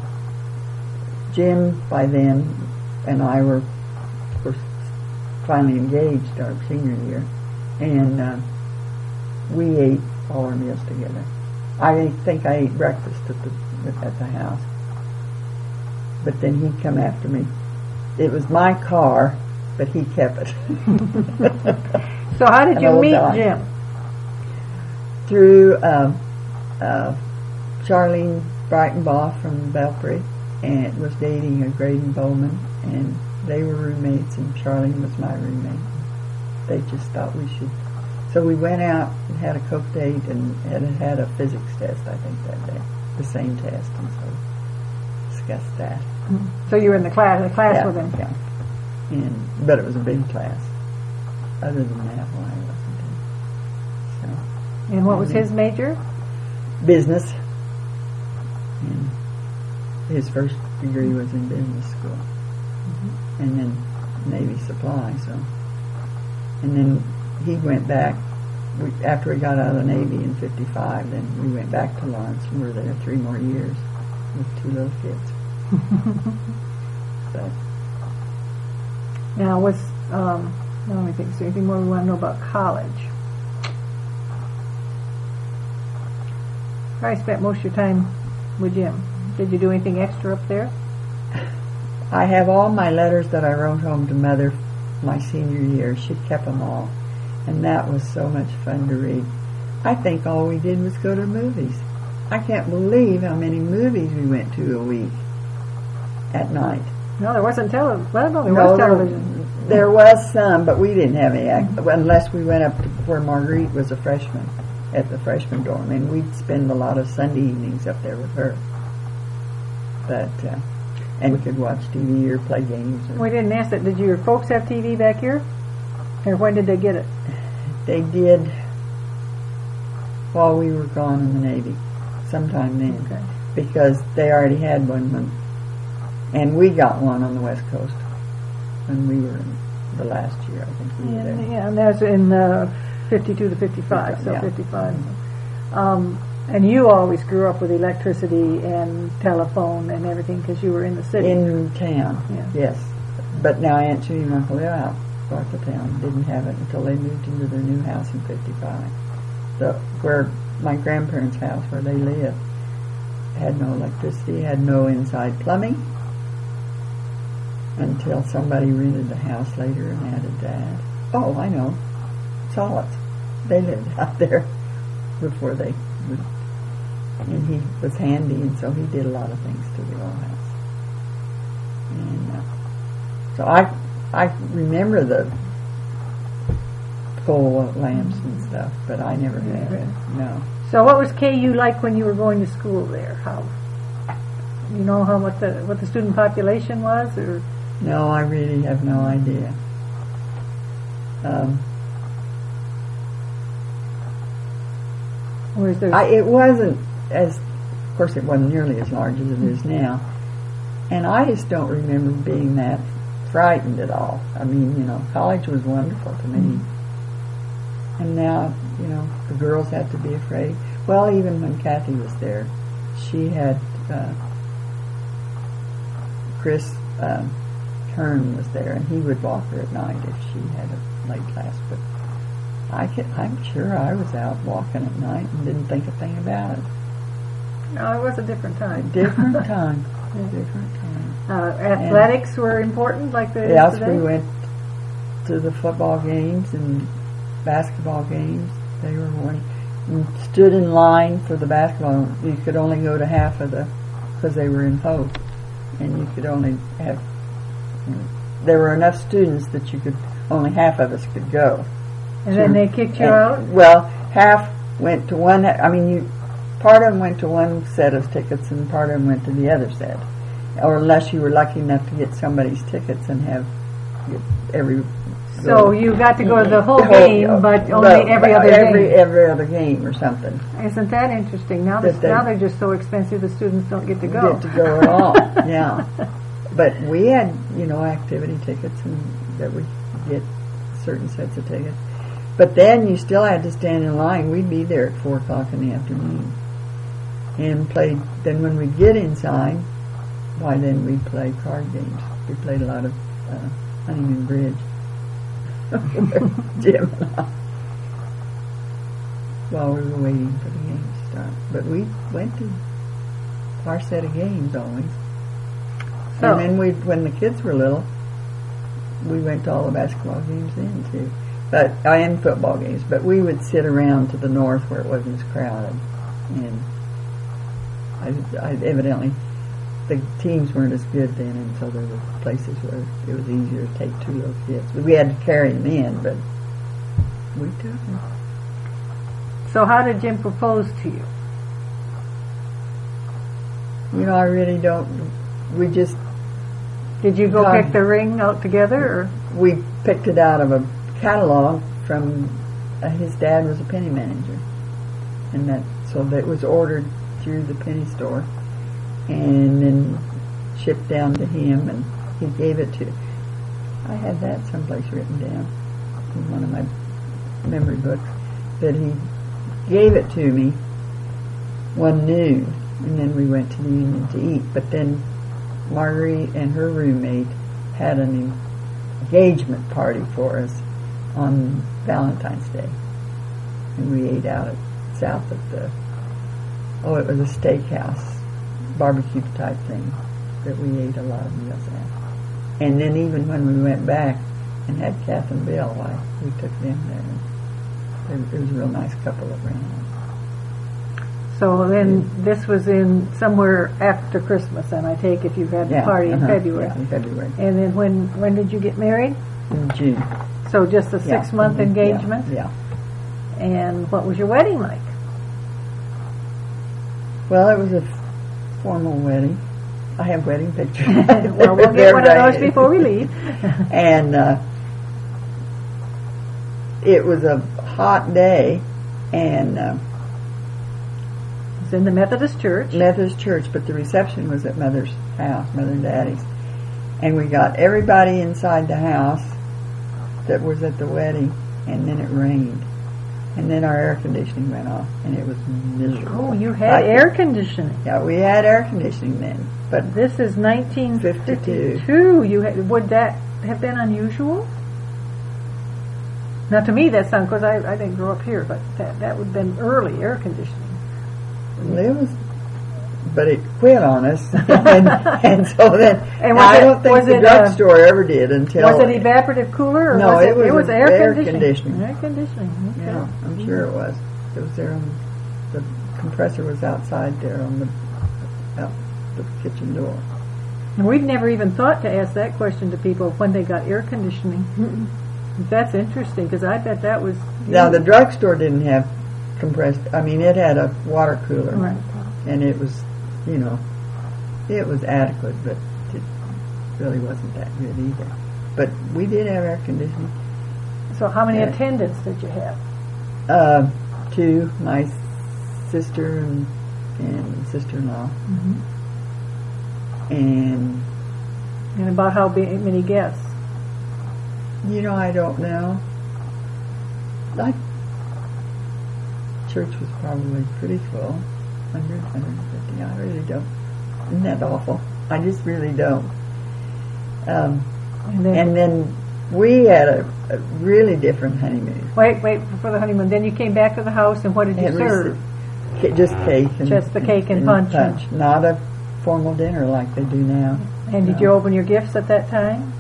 Jim, by then, and I were finally engaged our senior year, and we ate all our meals together. I think I ate breakfast at the house, but then he'd come after me. It was my car, but he kept it. So how did you meet Jim? Through Charlene Breitenbaugh from Belpre, and was dating a Graydon Bowman, and they were roommates, and Charlene was my roommate. They just thought we should. So we went out and had a Coke date and had a physics test, I think, that day. The same test, and so discussed that. So you were in the class with him? Yeah. But it was a big class. Other than that, well, I wasn't in. So. And what was his major? Business. And his first degree was in business school. And then Navy supply, so. And then he went back, after he got out of the Navy in 55, then we went back to Lawrence and were there 3 more years with 2 little kids. But. Now, let me think, is there anything more we want to know about college? I spent most of your time with Jim. Did you do anything extra up there? I have all my letters that I wrote home to Mother my senior year. She kept them all. And that was so much fun to read. I think all we did was go to movies. I can't believe how many movies we went to a week at night. No, there wasn't television. Well, there was television. There was some, but we didn't have any, unless we went up to where Marguerite was a freshman, at the freshman dorm, and we'd spend a lot of Sunday evenings up there with her. But, and we could watch TV or play games. We didn't ask that. Did your folks have TV back here? Or when did they get it? They did while we were gone in the Navy, sometime then. Okay. Because they already had one, and we got one on the West Coast when we were in the last year, I think we were there. Yeah, and that's in 52 to 55, so 55. And you always grew up with electricity and telephone and everything because you were in the city. In town, yes. But now Aunt Judy and Uncle Leo out of the town didn't have it until they moved into their new house in 55. So where my grandparents' house, where they lived, had no electricity, had no inside plumbing, until somebody rented the house later and added that. Oh, I know. Solids. They lived out there before they moved. And he was handy, and so he did a lot of things to the old house. And so I remember the coal lamps and stuff, but I never had it. No. So what was KU like when you were going to school there? How, you know, what the student population was, or? No, I really have no idea. Was there? It wasn't as, of course, it wasn't nearly as large as it is now. And I just don't remember being that frightened at all. I mean, college was wonderful to me. And now, the girls had to be afraid. Well, even when Kathy was there, she had Chris Kern was there, and he would walk her at night if she had a late class. But I'm sure I was out walking at night and didn't think a thing about it. No, it was a different time. Different time. Yeah. Different time. Athletics were important, like they Yes, is today? we went to the football games and basketball games. They were one. You stood in line for the basketball. You could only go to half of because they were in Hope, and you could only have. There were enough students that only half of us could go. And then they kicked you out? Well, half went to one. I mean, part of them went to one set of tickets, and part of them went to the other set. Or unless you were lucky enough to get somebody's tickets and get every. So you got to go to the whole game, but only every other game. Every other game or something. Isn't that interesting? Now they're just so expensive, the students don't get to go. Get to go at all. Yeah, but we had activity tickets, and that we get certain sets of tickets. But then you still had to stand in line. We'd be there at 4:00 in the afternoon, and played. Then when we'd get inside, then we'd play card games. We played a lot of Huntington Bridge. Jim and I, while we were waiting for the game to start. But we went to our set of games always. So, and then when the kids were little, we went to all the basketball games then too. And football games. But we would sit around to the north where it wasn't as crowded. And I evidently, the teams weren't as good then, and so there were places where it was easier to take two little kids. We had to carry them in, but we took them. So how did Jim propose to you? I really don't. We just. Did you go pick the ring out together, or? We picked it out of a catalog from. His dad was a penny manager, and so that was ordered through the penny store, and then shipped down to him, and he gave it to. I had that someplace written down in one of my memory books, that he gave it to me one noon, and then we went to the Union to eat. But then Marguerite and her roommate had an engagement party for us on Valentine's Day, and we ate out at south of it was a steakhouse, barbecue type thing that we ate a lot of meals at. And then even when we went back and had Kath and Bill, we took them there. There was a real nice couple that ran out. So then this was in somewhere after Christmas, and I take it you had the party in February. Yeah, in February. And then when did you get married? In June. So just a 6-month engagement? Yeah. And what was your wedding like? Well, it was a formal wedding. I have wedding pictures. Well, we'll get one of those before we leave. And it was a hot day, and it's in the Methodist Church. But the reception was at Mother's house, Mother and Daddy's. And we got everybody inside the house that was at the wedding, and then it rained. And then our air conditioning went off, and it was miserable. Oh, you had air conditioning. Yeah, we had air conditioning then. But this is 1952. Would that have been unusual? Now, to me, that sounds, because I didn't grow up here, but that would have been early air conditioning. But it quit on us, and so then I don't think the drugstore ever did until. Was it evaporative cooler? Or no, it was air conditioning. Air conditioning. Okay. Yeah, I'm sure it was. It was there. The compressor was outside there on the kitchen door. And we've never even thought to ask that question to people when they got air conditioning. That's interesting, because I bet that was. Now the drugstore didn't have compressed. I mean, it had a water cooler, right. And it was. It was adequate, but it really wasn't that good either. But we did have air conditioning. So how many attendants did you have? 2, my sister and sister-in-law. Mm-hmm. And, And about how many guests? I don't know. Church was probably pretty full. 100, 150. I really don't. Isn't that awful? I just really don't. And then we had a really different honeymoon. Wait for the honeymoon. Then you came back to the house, and what did you serve? Just cake. Just the cake and punch. Not a formal dinner like they do now. And did you open your gifts at that time?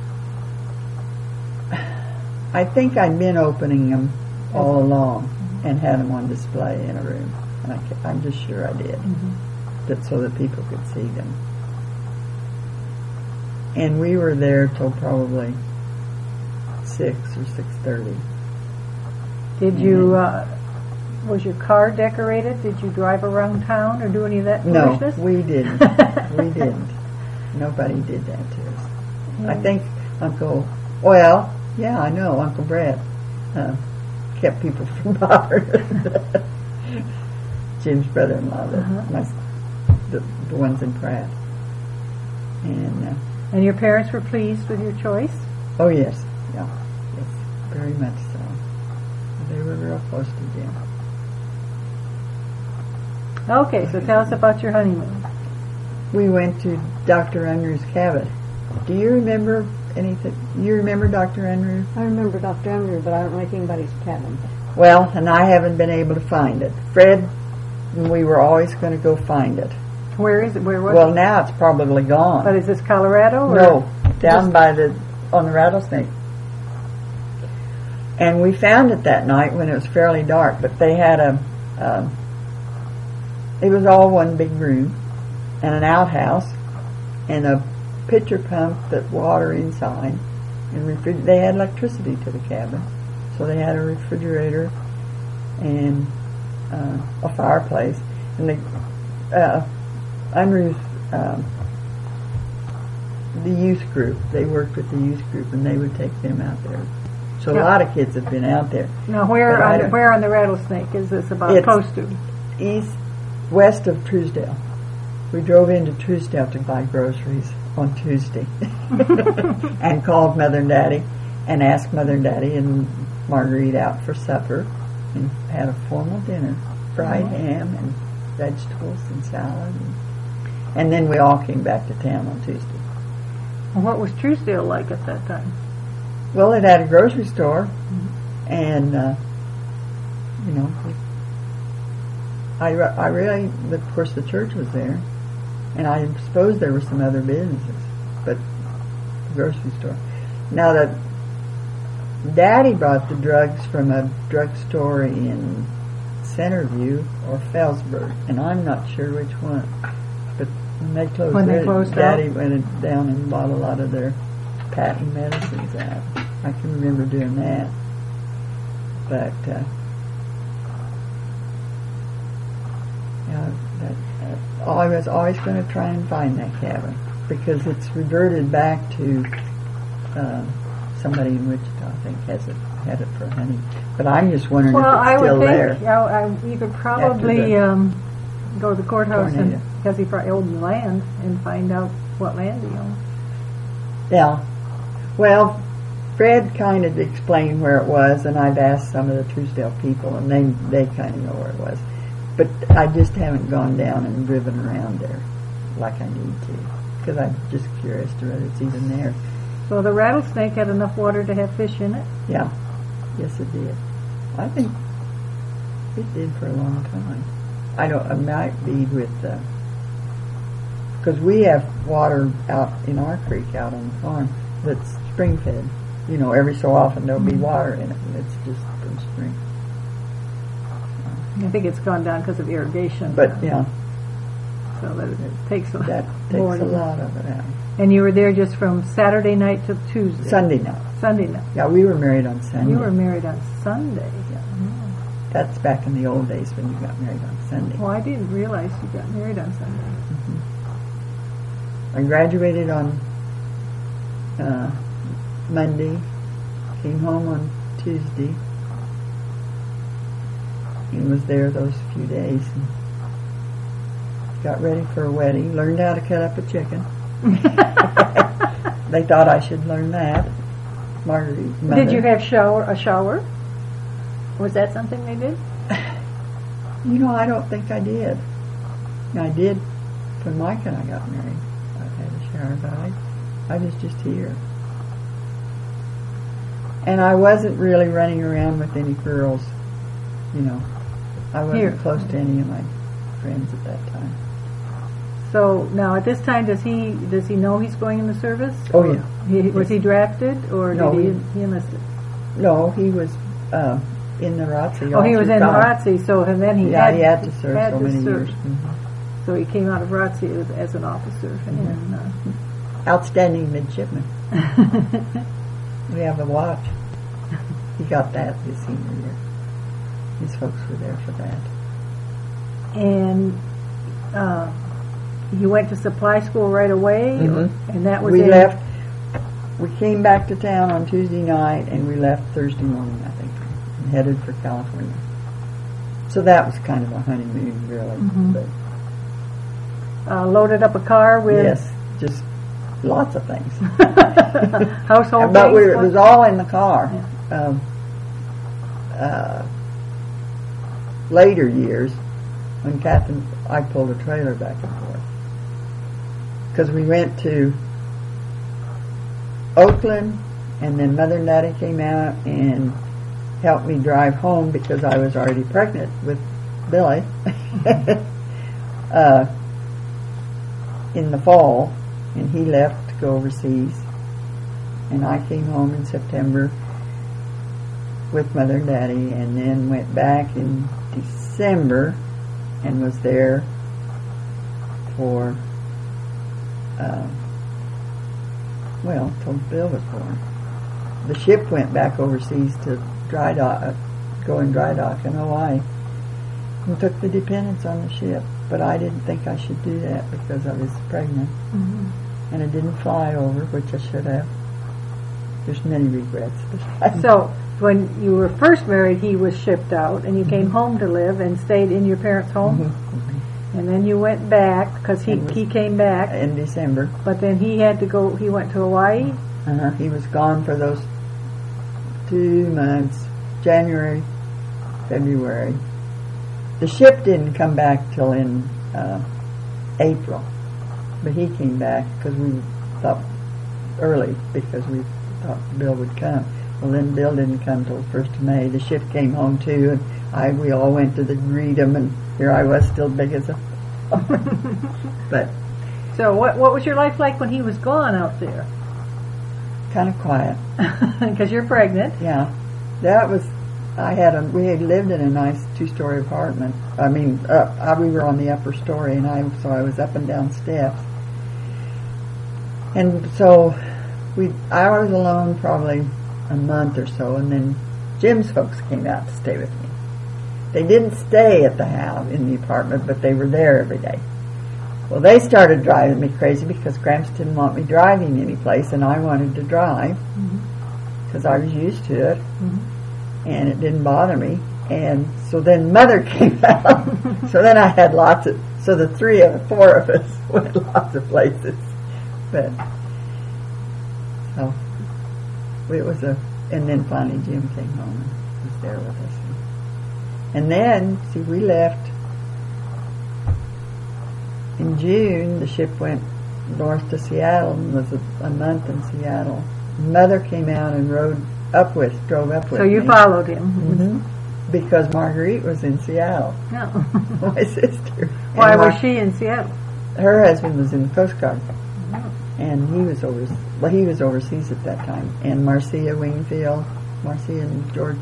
I think I'd been opening them all along and had them on display in a room. And I'm just sure I did. Mm-hmm. So that people could see them. And we were there till probably 6 or 6:30. Did you, was your car decorated? Did you drive around town or do any of that foolishness? No, we didn't. We didn't. Nobody did that to us. I think Uncle Brad kept people from bothering Jim's brother-in-law, the ones in Pratt. And your parents were pleased with your choice? Oh, yes. Yeah. Yes. Very much so. They were real close to Jim. Okay, so tell us about your honeymoon. We went to Dr. Unruh's cabin. Do you remember anything? You remember Dr. Unruh? I remember Dr. Unruh, but I don't know anything about his cabin. Well, and I haven't been able to find it. Fred and we were always going to go find it. Where is it? Where was it? Well, now it's probably gone. But is this Colorado? Or no, down on the Rattlesnake. And we found it that night when it was fairly dark, but they had it was all one big room, and an outhouse, and a pitcher pump that water inside, and they had electricity to the cabin, so they had a refrigerator and a fireplace, and the Unruh's the youth group. They worked with the youth group, and they would take them out there. So a lot of kids have been out there. Now, where on the Rattlesnake is this close to? West of Truesdale. We drove into Truesdale to buy groceries on Tuesday, and called Mother and Daddy, and asked Mother and Daddy and Marguerite out for supper, and had a formal dinner, fried ham and vegetables and salad, and then we all came back to town on Tuesday. And what was Truesdale like at that time? Well, it had a grocery store, and I really, of course, the church was there, and I suppose there were some other businesses, but the grocery store. Now that Daddy brought the drugs from a drugstore in Centerview or Felsburg, and I'm not sure which one. But when they closed, Daddy went down and bought a lot of their patent medicines out. I can remember doing that. But I was always going to try and find that cabin, because it's reverted back to somebody in Wichita, I think, had it for honey. But I'm just wondering if it's still there. You could probably go to the courthouse, because he probably owned the land, and find out what land he owned. Yeah. Well, Fred kind of explained where it was, and I've asked some of the Truesdale people, and they kind of know where it was. But I just haven't gone down and driven around there like I need to, because I'm just curious to whether it's even there. So the Rattlesnake had enough water to have fish in it? Yeah. Yes, it did. I think it did for a long time. It might be with, because we have water out in our creek out on the farm that's spring fed. Every so often there'll be water in it, and it's just from spring. I think it's gone down because of irrigation. But, yeah. So that it takes a lot of it out. And you were there just from Saturday night to Tuesday? Sunday night. Sunday night. Yeah, we were married on Sunday. You were married on Sunday. Yeah. That's back in the old days when you got married on Sunday. Well, I didn't realize you got married on Sunday. Mm-hmm. I graduated on Monday, came home on Tuesday, He was there those few days. And got ready for a wedding. Learned how to cut up a chicken. They thought I should learn that. Marguerite's mother. Did you have a shower? Was that something they did? You know, I don't think I did. I did when Mike and I got married. I had a shower, but I was just here. And I wasn't really running around with any girls, you know. I wasn't Here. close to any of my friends at that time. So now at this time, does he know he's going in the service? Oh, yeah. Was he drafted or No, did he enlisted? No, he was in the ROTC. Oh, he was in ROTC, so and then he he had to serve had so to many serve. years. Mm-hmm. So he came out of ROTC as an officer. Mm-hmm. And, Outstanding midshipman. We have a watch. He got that his senior year. His folks were there for that. and you went to supply school right away, Mhm. and that was We in, left. We came back to town on Tuesday night, and we left Thursday morning, I think, and headed for California. So that was kind of a honeymoon, really. Mhm. But loaded up a car with yes, just lots of things. household But things. it was all in the car. Later years, when I pulled a trailer back and forth. Because we went to Oakland, and then Mother and Daddy came out and helped me drive home because I was already pregnant with Billy in the fall, and he left to go overseas. And I came home in September with Mother and Daddy, and then went back in December and was there for till Bill was born. The ship went back overseas to dry dock, go in dry dock in Hawaii, and took the dependents on the ship. But I didn't think I should do that because I was pregnant, and I didn't fly over, which I should have. There's many regrets. So when you were first married, he was shipped out, and you came home to live and stayed in your parents' home. And then you went back because he came back in December. But then he had to go. He went to Hawaii. He was gone for those 2 months, January, February. The ship didn't come back till in April, but he came back because we thought early because we thought Bill would come. Well, then Bill didn't come till the 1st of May. The ship came home too, and we all went to greet him, and here I was still big as a... But So what was your life like when he was gone out there? kind of quiet. Because you're pregnant. Yeah, that was. We had lived in a nice 2-story apartment. I mean, we were on the upper story, and I was up and down steps. And so I was alone probably a month or so, and then Jim's folks came out to stay with me. They didn't stay at the house in the apartment, but they were there every day. Well, they started driving me crazy because Gramps didn't want me driving any place, and I wanted to drive because I was used to it, and it didn't bother me. And so then Mother came out. So then I had so the 4 of us went lots of places. But so it was and then finally Jim came home and was there with us. And then, we left in June. The ship went north to Seattle and was a month in Seattle. Mother came out and drove up with me. So you followed him. Mm-hmm. Because Marguerite was in Seattle. No. My sister. Why was she in Seattle? Her husband was in the Coast Guard. And he was overseas at that time. And Marcia and George,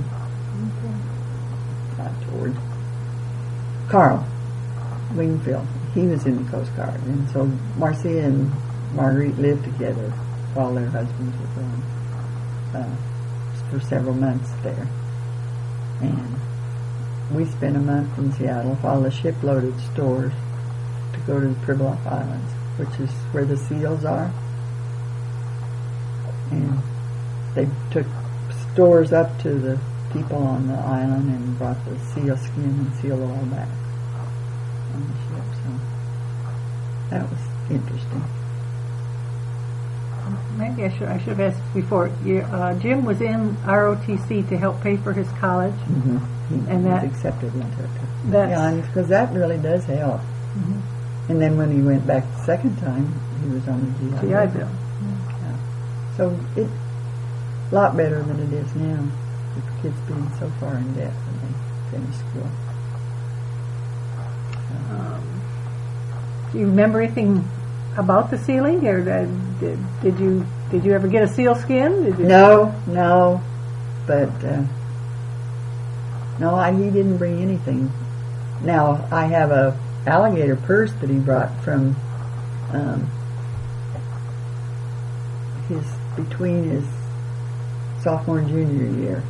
Carl Wingfield. He was in the Coast Guard. And so Marcia and Marguerite lived together while their husbands were gone for several months there. And we spent a month in Seattle while the ship loaded stores to go to the Pribilof Islands, which is where the seals are. And they took stores up to the people on the island and brought the seal skin and seal oil back on the ship. So that was interesting. Maybe I should have asked before. Jim was in ROTC to help pay for his college. Mm-hmm. And He that- was accepted into it. that's- Yeah, because that really does help. Mhm. And then when he went back the second time, he was on the GI GI Bill. So it's a lot better than it is now, with kids being so far in debt when they finish school. Do you remember anything about the sealing, or did you ever get a seal skin? Did you? No, but no, he didn't bring anything. Now I have a alligator purse that he brought from between his sophomore and junior year.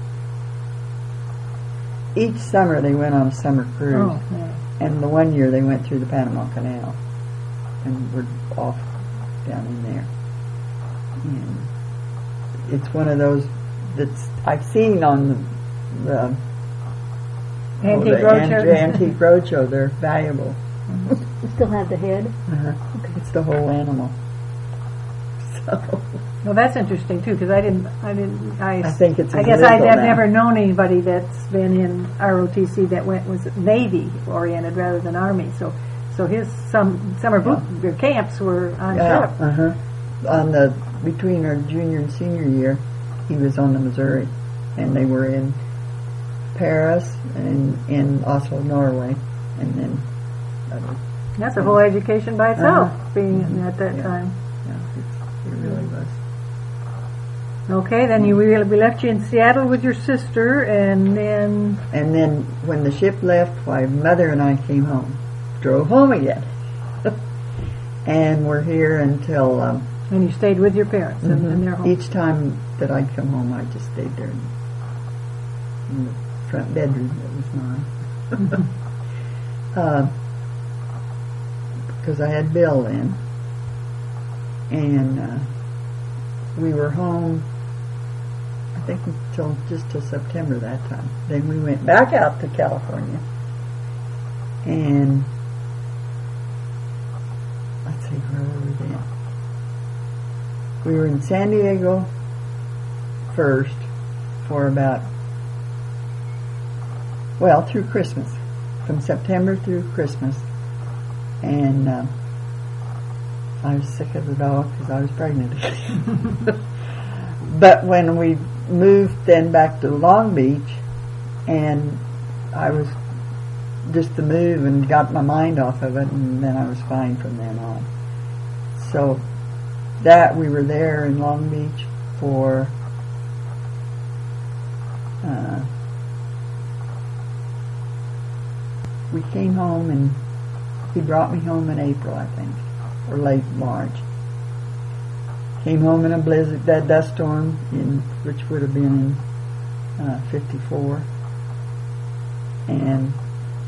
Each summer they went on a summer cruise, Oh, yeah. and the one year they went through the Panama Canal and were off down in there. And it's one of those that's I've seen on the Antique Roadshow. Antique Roadshow. They're valuable. You still have the head? It's the whole animal. So Well, that's interesting too, because I think it's I guess illegal I've now. never known anybody that's been in ROTC that was Navy oriented rather than Army. So his summer boot camps were on ship. On the between our junior and senior year, he was on the Missouri, and they were in Paris and in Oslo, Norway, and then That's a whole education by itself, being at that time. it really was. Okay, then we left you in Seattle with your sister, and then And then when the ship left, my mother and I came home, drove home again, and we're here until. and you stayed with your parents in their home. Each time that I'd come home, I just stayed there in the front bedroom that was mine. Because I had Bill then. And we were home, I think, until September that time. Then we went back out to California. And let's see, where were we then? We were in San Diego first for about, through Christmas. From September through Christmas. And I was sick of the dog because I was pregnant. But when we moved then back to Long Beach, and I was just to move and got my mind off of it, and then I was fine from then on. So that we were there in Long Beach for we came home, and he brought me home in April, I think, or late March. Came home in a blizzard, that dust storm, which would have been in 54. And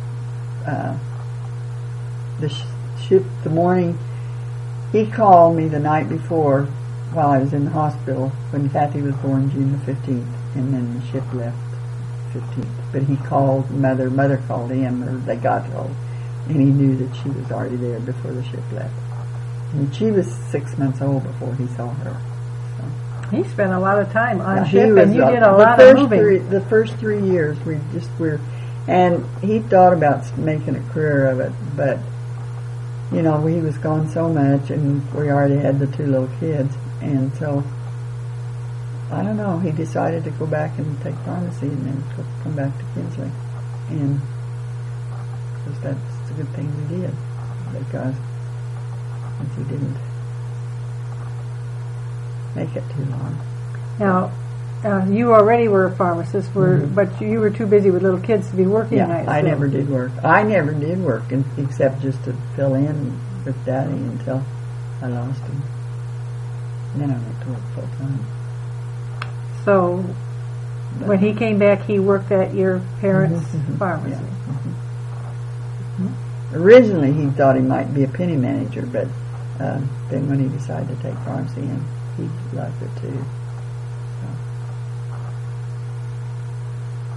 the ship, the morning, he called me the night before while I was in the hospital when Kathy was born June the 15th, and then the ship left 15th. But he called mother called him, or they got hold, and he knew that she was already there before the ship left. And she was 6 months old before he saw her. So. He spent a lot of time on Now, ship, he was and you did a lot of moving. The first 3 years, and he thought about making a career of it, but he was gone so much, and we already had the 2 little kids, and so I don't know. He decided to go back and take pharmacy, and then come back to Kinsley, and because that's a good thing we did, because if he didn't make it too long. Now, you already were a pharmacist, but you were too busy with little kids to be working nights. I never did work. I never did work, except just to fill in with Daddy until I lost him. And then I went to work full time. So, when he came back, he worked at your parents' pharmacy. Yeah. Originally, he thought he might be a penny manager, but then when he decided to take pharmacy in, he loved it too.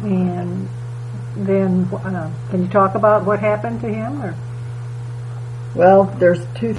And then, can you talk about what happened to him? Or? Well, there's two.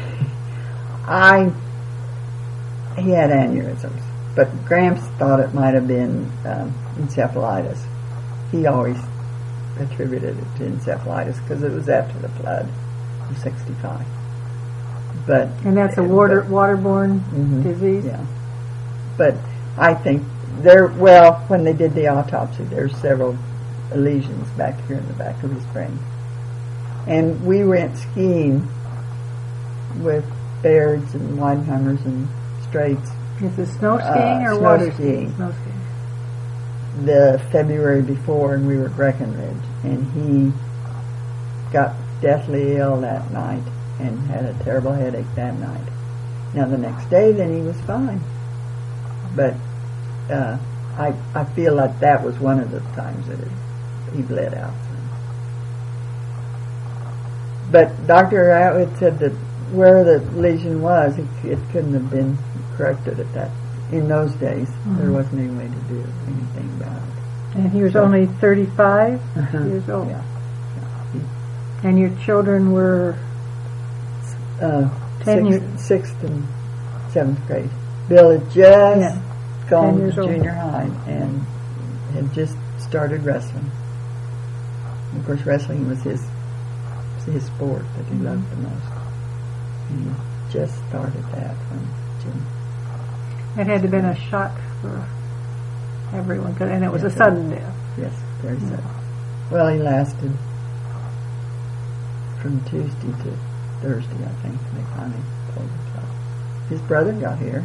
He had aneurysms, but Gramps thought it might have been encephalitis. He always attributed it to encephalitis because it was after the flood of '65. And that's a waterborne disease? Yeah. But I think when they did the autopsy, there's several lesions back here in the back of his brain. And we went skiing with Bairds and Weidenheimers and Straights. Is it snow skiing or snow water skiing? Snow skiing. The February before, and we were at Breckenridge, and he got deathly ill that night and had a terrible headache that night. Now the next day, then he was fine. But I feel like that was one of the times that he bled out. But Dr. Atwood said that where the lesion was, it couldn't have been corrected at that. In those days, there wasn't any way to do anything about it. And he was only 35 years old. Yeah. And your children were 6th and 7th grade. Bill had just gone to junior high and had just started wrestling. And of course, wrestling was his sport that he loved the most. And he just started that from June. It had to have been a shock for everyone, and it was a sudden death. Yes, very sudden. Well, he lasted from Tuesday to Thursday, I think, and they finally pulled the plug. His brother got here.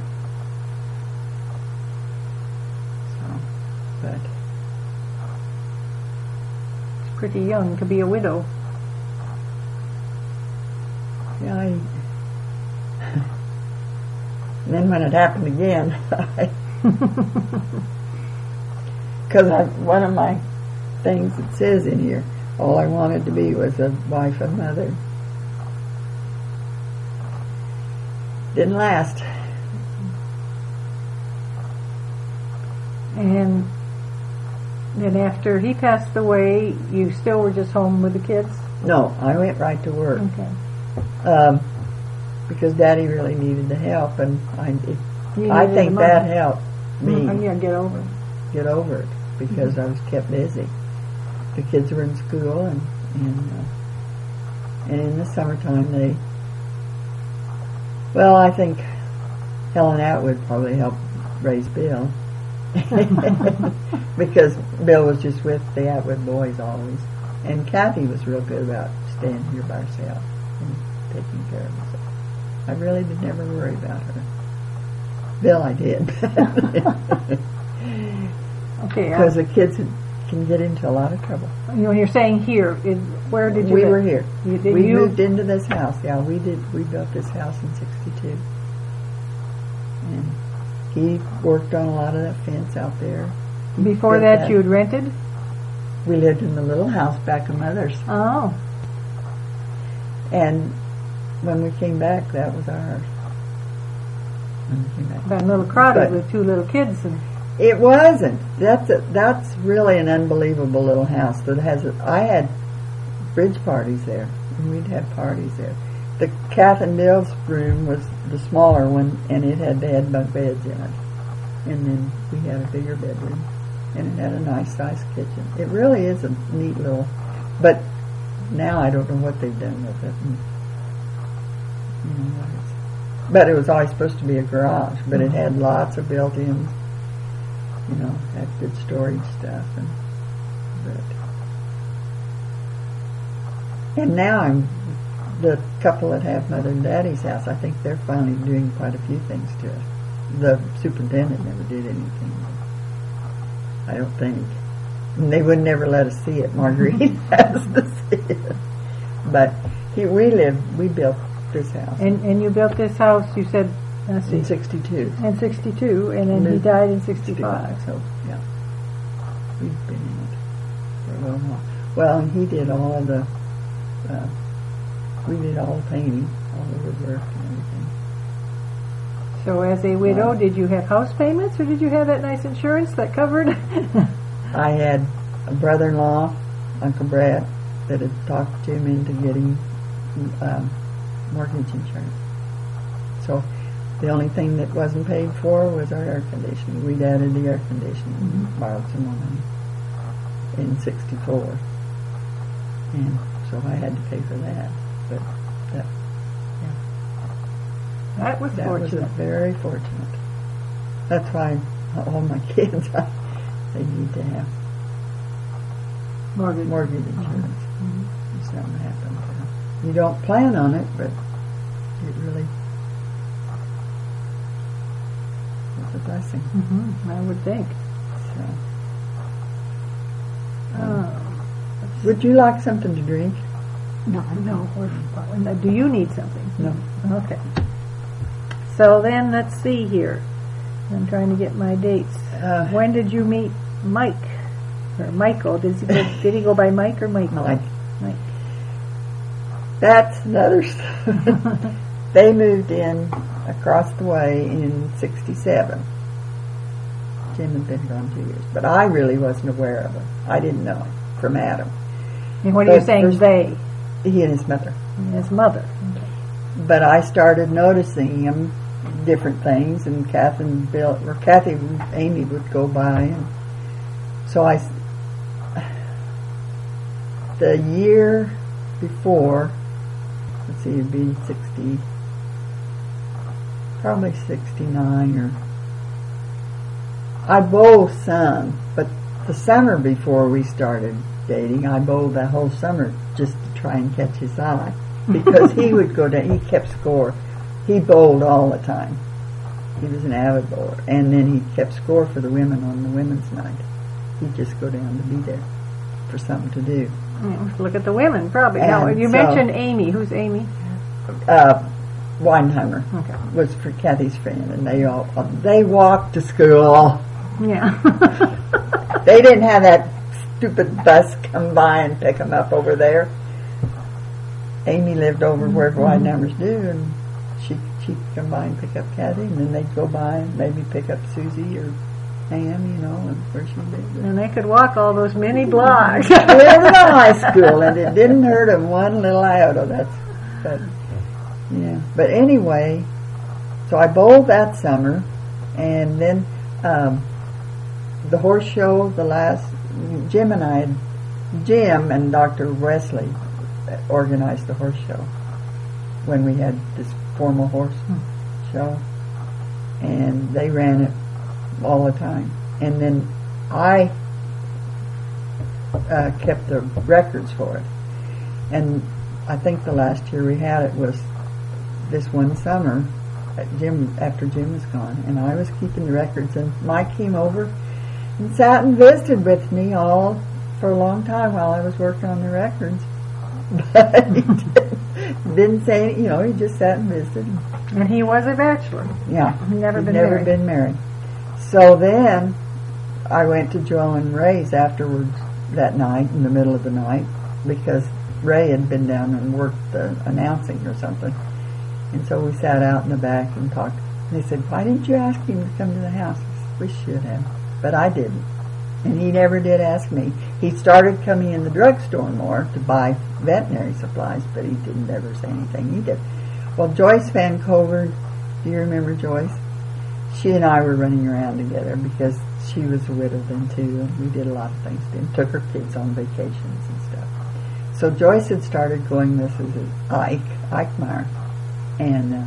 But it's pretty young to be a widow. Yeah, and then when it happened again, because one of my things it says in here, all I wanted to be was a wife and mother. Didn't last. And then after he passed away, you still were just home with the kids? No, I went right to work. Okay. Because Daddy really needed the help, and I think that helped me get over it. Get over it, because I was kept busy. The kids were in school, and in the summertime I think Helen Atwood probably helped raise Bill. Because Bill was just with the Atwood boys always. And Kathy was real good about staying here by herself and taking care of herself. I really did never worry about her. Bill, I did. Okay. Because the kids can get into a lot of trouble. When you're saying here, where did you We live? were here. We moved into this house. Yeah, we did. We built this house in '62. And he worked on a lot of that fence out there. Before that, you had rented? We lived in the little house back of Mother's. Oh. And when we came back, that was ours. When we came back. That little crowded with two little kids. It wasn't. That's really an unbelievable little house that I had bridge parties there, and we'd have parties there. The Kath and Bill's room was the smaller one, and it had bed bunk beds in it. And then we had a bigger bedroom, and it had a nice sized kitchen. It really is a neat little, but now I don't know what they've done with it. But it was always supposed to be a garage, but it had lots of built-ins. Had good storage stuff, and now the couple that have Mother and Daddy's house. I think they're finally doing quite a few things to it. The superintendent never did anything. I don't think. And they would never let us see it. Marguerite has to see it. But we built this house. And you built this house, you said, in '62. In '62, and then he died in '65. So, yeah. We've been in it for a little while. Well, and he did all of the, we did all the painting, all the woodwork and everything. So as a widow, did you have house payments, or did you have that nice insurance that covered? I had a brother-in-law, Uncle Brad, that had talked Jim into getting mortgage insurance. So the only thing that wasn't paid for was our air conditioning. We'd added the air conditioning and borrowed some more money in '64. And so I had to pay for that. But That was that fortunate. was very fortunate. That's why all my kids, they need to have Mortgage. mortgage insurance. If something happens. You don't plan on it, but it really is a blessing. I would think. So. Would you like something to drink? No. Do you need something? No. Okay. So then, let's see here. I'm trying to get my dates. When did you meet Mike? Or Michael? Did he go by Mike or Michael? Mike. Mike. That's another story. They moved in across the way in '67. Jim had been gone 2 years. But I really wasn't aware of it. I didn't know it from Adam. And what are you saying, they? He and his mother. And his mother. Okay. But I started noticing him, different things, and Kathy and Amy would go by, and so the year before, let's see, it'd be probably 69, or I bowled some, but the summer before we started dating, I bowled that whole summer just to try and catch his eye, because he would go down, he kept score. He bowled all the time. He was an avid bowler. And then he kept score for the women on the women's night. He'd just go down to be there for something to do. Look at the women, probably. Now, you mentioned Amy. Who's Amy? Weinheimer Okay. was for Kathy's friend, and they walked to school. Yeah. They didn't have that stupid bus come by and pick them up over there. Amy lived over where Weinheimers do, and she'd come by and pick up Kathy, and then they'd go by and maybe pick up Susie or Pam, and where she lived. And they could walk all those many blocks. They lived in high school, and it didn't hurt them one little iota. But anyway, so I bowled that summer, and then the horse show, Jim and Dr. Wesley organized the horse show when we had this formal horse show, and they ran it all the time. And then I kept the records for it, and I think the last year we had it was this one summer after Jim was gone, and I was keeping the records, and Mike came over and sat and visited with me all for a long time while I was working on the records. But he didn't say any, he just sat and visited. And he was a bachelor. Yeah. He'd never been married. So then I went to Joe and Ray's afterwards that night, in the middle of the night, because Ray had been down and worked the announcing or something. And so we sat out in the back and talked. And they said, "Why didn't you ask him to come to the house?" I said, "We should have." But I didn't. And he never did ask me. He started coming in the drugstore more to buy veterinary supplies, but he didn't ever say anything. He did. Well, Joyce Van Cover, do you remember Joyce? She and I were running around together because she was a widow then too, and we did a lot of things then. Took her kids on vacations and stuff. So Joyce had started going with Ike Meyer, and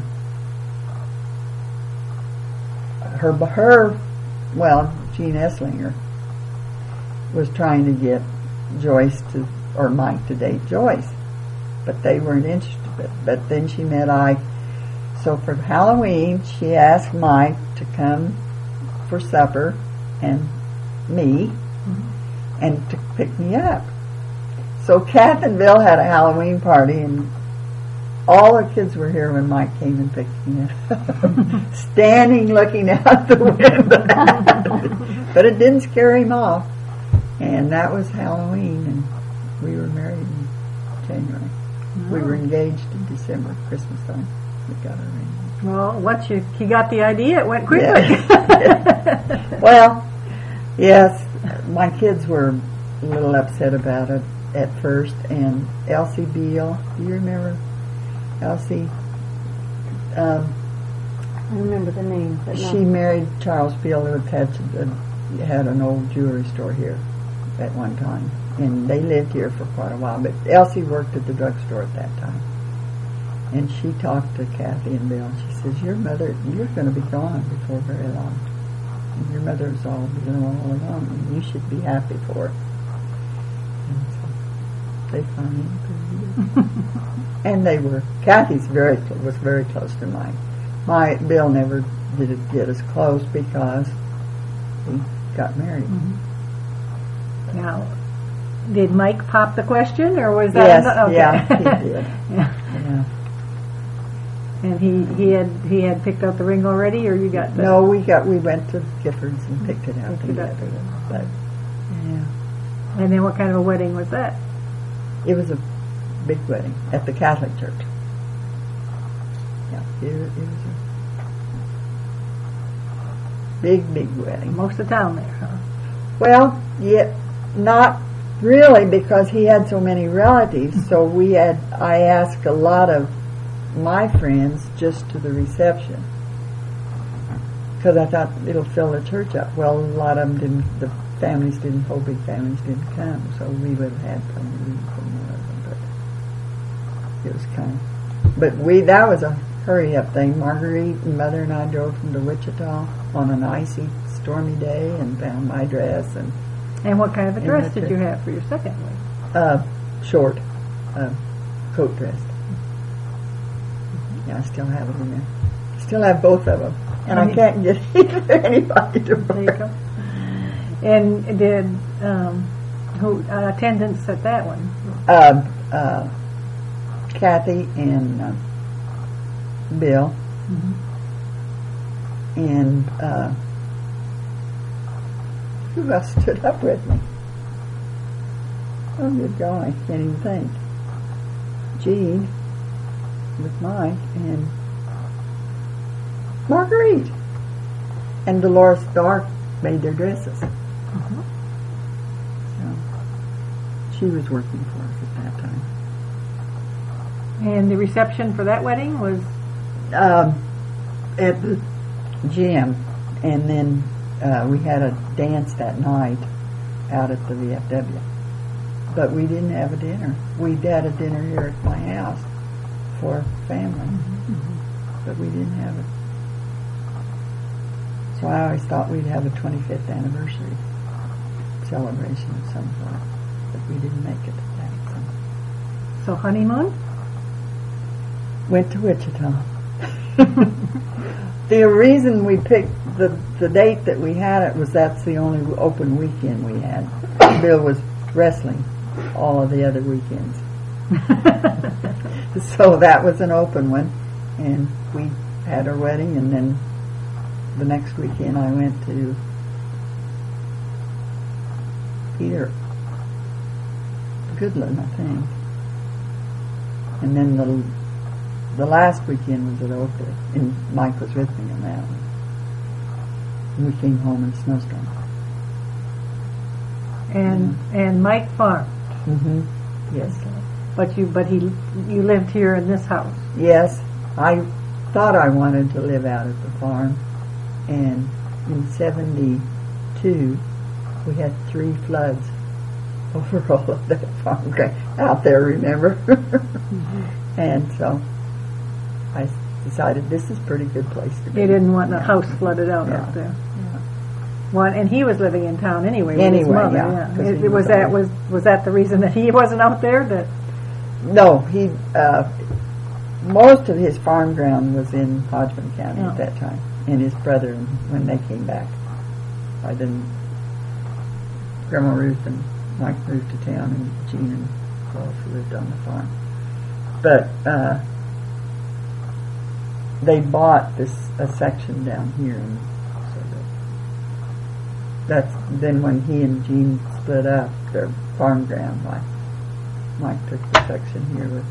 Gene Esslinger was trying to get Mike to date Joyce, but they weren't interested. But then she met Ike. So for Halloween, she asked Mike to come for supper and me, and to pick me up. So Kath and Bill had a Halloween party, and all the kids were here when Mike came and picked me up, standing looking out the window. But it didn't scare him off. And that was Halloween, and we were married in January. We were engaged in December, Christmas time. We got our ring. Well, once he got the idea, it went quickly. Yeah. Well, yes, my kids were a little upset about it at first, and Elsie Beale, do you remember Elsie? I remember the name, but She married Charles Beale, who had an old jewelry store here at one time, and they lived here for quite a while. But Elsie worked at the drugstore at that time, and she talked to Kathy and Bill. And she says, "Your mother, you're going to be gone before very long, and your mother's all alone, and you should be happy for it." And so they finally agreed. And they were. Kathy's was very close to mine. Bill never did get as close because he got married. Mm-hmm. Now, did Mike pop the question, or was that? Yes, okay. yeah, he did. Yeah. Yeah. And he had picked out the ring already, or you got the... No, we went to Giffords and picked it out Picked it up. together. But yeah, And then what kind of a wedding was that? it was a big wedding at the Catholic Church. Yeah, it was a big wedding. Most of the town there, huh? Well, yeah, not really, because he had so many relatives. So I asked a lot of my friends just to the reception, because I thought it'll fill the church up. Well, a lot of them didn't. The families didn't. Whole big families didn't come, so we would have had plenty of room for more of them. But it was kind of. But that was a hurry up thing. Marguerite and Mother and I drove from to Wichita on an icy, stormy day and found my dress and. And what kind of a dress did you have for your second wedding? Short, coat dress. Yeah, I still have it in there. Still have both of them, and I can't get anybody to There you wear. go. And did who attendance at that one? Kathy and Bill, and who else stood up with me? Oh, good God, I can't even think. Jean with Mike and Marguerite and Dolores Stark made their dresses. So she was working for us at that time. And the reception for that wedding was? At the gym, and then we had a dance that night out at the VFW. But we didn't have a dinner. We had a dinner here at my house for family, but we didn't have it. So I always thought we'd have a 25th anniversary celebration of some sort, but we didn't make it to that. So honeymoon? Went to Wichita. The reason we picked the date that we had it was that's the only open weekend we had. Bill was wrestling all of the other weekends. So that was an open one, and we had our wedding, and then the next weekend I went to Peter Goodland, I think. And then the last weekend was at Oakley, and Mike was with me on that one. And we came home in a snowstorm. And Mike farmed. Yes. But you lived here in this house. Yes, I thought I wanted to live out at the farm, and in 72 we had 3 floods over all of that farm out there, remember? And so I decided this is a pretty good place to be. They didn't want the house flooded out Yeah. out there. Yeah. Well, and he was living in town anyway with his Anyway, mother. yeah, 'cause he Was that the reason that he wasn't out there? That No, he most of his farm ground was in Hodgman County Oh. at that time, and his brother when they came back. Grandma Ruth and Mike moved to town, and Jean and Lois lived on the farm. But they bought a section down here, and so that's then when he and Jean split up their farm ground. Mike took the section here with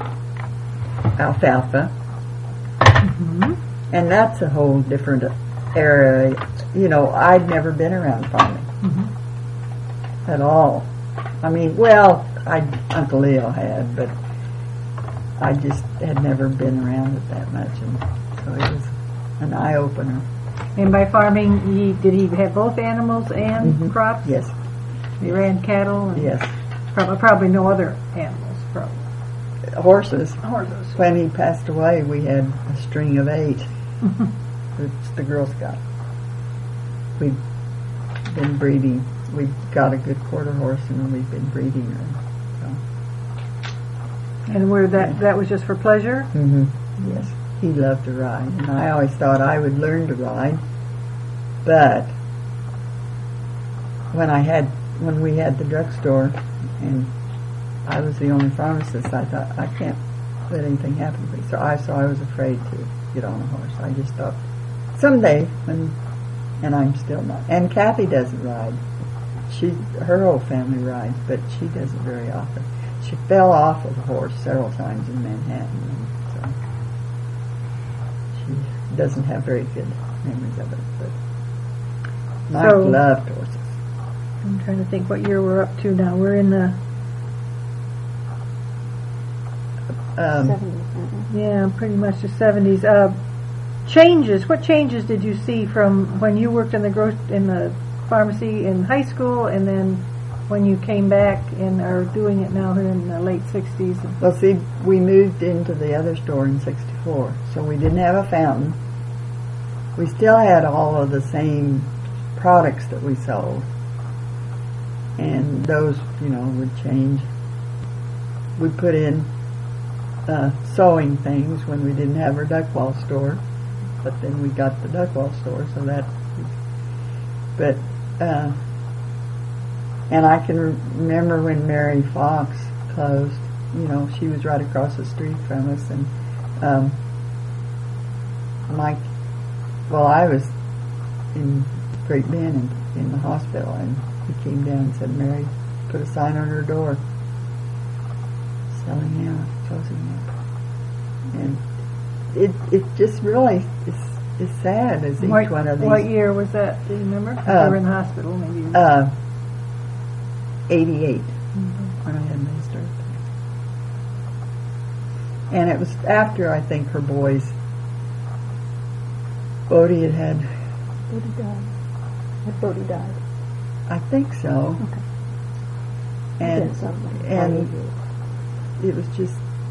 the alfalfa, and that's a whole different era, I'd never been around farming at all. I mean, Uncle Leo had, but I just had never been around it that much, and so it was an eye-opener. And by farming, did he have both animals and crops? Yes. He ran cattle? And Yes. Probably no other animals, probably. Horses. Horses. When he passed away, we had a string of 8. It's the Girl Scout. We've been breeding. We got a good quarter horse, and we've been breeding her. And where that was just for pleasure? Mm-hmm. Yes. He loved to ride, and I always thought I would learn to ride. But when we had the drugstore, and I was the only pharmacist, I thought, I can't let anything happen to me. So I was afraid to get on a horse. I just thought, someday, and I'm still not. And Kathy doesn't ride. Her whole family rides, but she doesn't very often. She fell off of a horse several times in Manhattan, and so she doesn't have very good memories of it. But Mike loved horses. I'm trying to think what year we're up to now. We're in the 70s. Yeah, pretty much the 70s. Changes. What changes did you see from when you worked in the pharmacy in high school, and then when you came back and are doing it now here in the late 60s? Well, see, we moved into the other store in 64, so we didn't have a fountain. We still had all of the same products that we sold, and those, would change. We put in sewing things when we didn't have our Duckwall store, but then we got the Duckwall store, so that. But and I can remember when Mary Fox closed. She was right across the street from us, and Mike. Well, I was in Great Bend in the hospital, and he came down and said, "Mary, put a sign on her door, selling out, closing out." And it just really is sad as each one of these. What year was that? Do you remember? You were in the hospital, maybe. 88 when I had my stroke. And it was after, I think, her boys. Bodie had Bodie died. Had Bodie died? I think so. Okay. And it was just,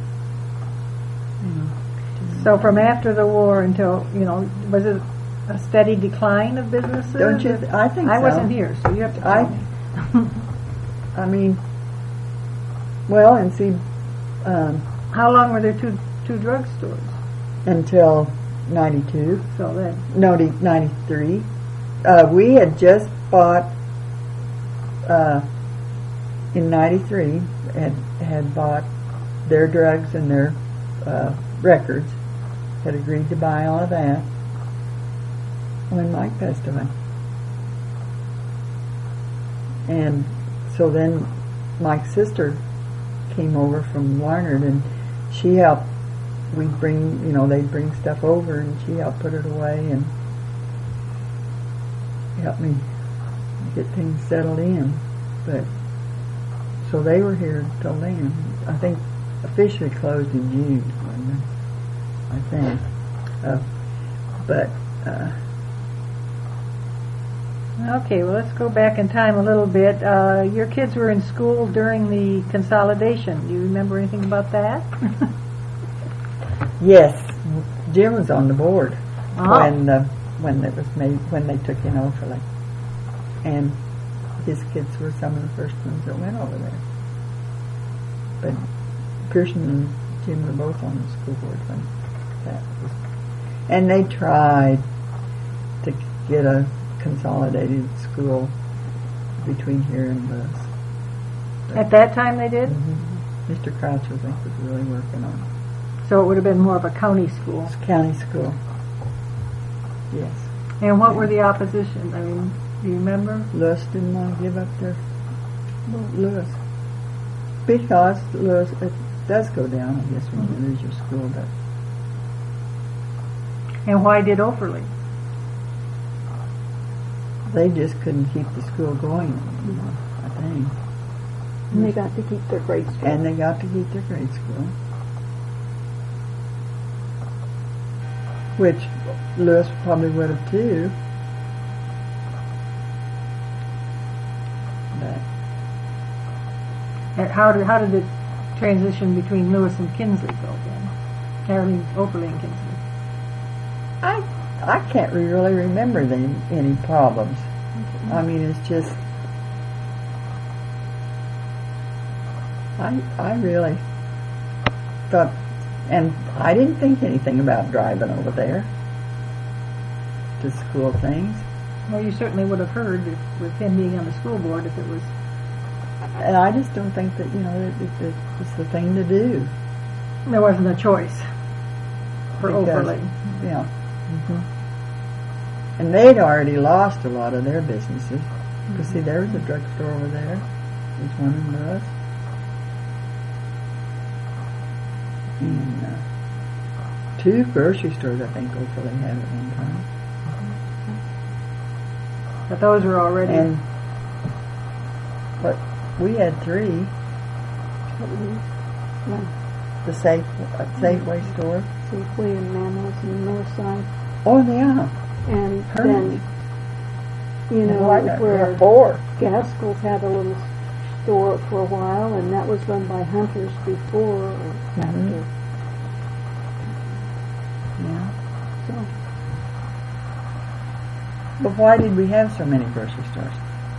So from after the war until, was it a steady decline of businesses? Don't you? I think so. I wasn't here, so you have to tell me. I mean, well, and see, how long were there two drugstores? Until 92. So then, No, 93. We had just bought in 93. Had bought their drugs and their records. Had agreed to buy all of that when Mike passed away. And so then Mike's sister came over from Larned, and she helped. We'd bring, they'd bring stuff over, and she helped put it away and helped me get things settled in. But so they were here till then. I think officially closed in June, wasn't it? I think. Okay, well, let's go back in time a little bit. Your kids were in school during the consolidation. Do you remember anything about that? Yes, Jim was on the board when it was made, when they took in Offaly, and his kids were some of the first ones that went over there. But Pearson and Jim were both on the school board when that was, and they tried to get a consolidated school between here and Lewis. At that time they did? Mm-hmm. Mr. Crouch, I think, was really working on it. So it would have been more of a county school. It's a county school. Yes. And what were the opposition? I mean, do you remember? Lewis didn't want to give up their Lewis. Because Lewis, it does go down, I guess, when you lose your school. But And why did Offaly? they just couldn't keep the school going anymore, I think. And they got to keep their grade school. And they got to keep their grade school. Which Lewis probably would have too. But And how did the transition between Lewis and Kinsley go then? Caroline Oakley and Kinsley. I can't really remember any problems. I mean, it's just I really thought, and I didn't think anything about driving over there to school things. Well, you certainly would have heard with him being on the school board if it was. And I just don't think that, it's the thing to do. There wasn't a choice for Because, Oberlin. Yeah. Mm-hmm. And they'd already lost a lot of their businesses. Because, see, there was a drugstore over there. There's one in Lewis. And 2 grocery stores, I think, Oakville had at one time. But those were already. And but we had 3. Yeah. The Safeway store. Safeway and Mammoth and Northside. Oh, yeah. And Herman. then, where 4. Gaskell's had a little store for a while, and that was run by Hunters before or after. Yeah. So, But why did we have so many grocery stores?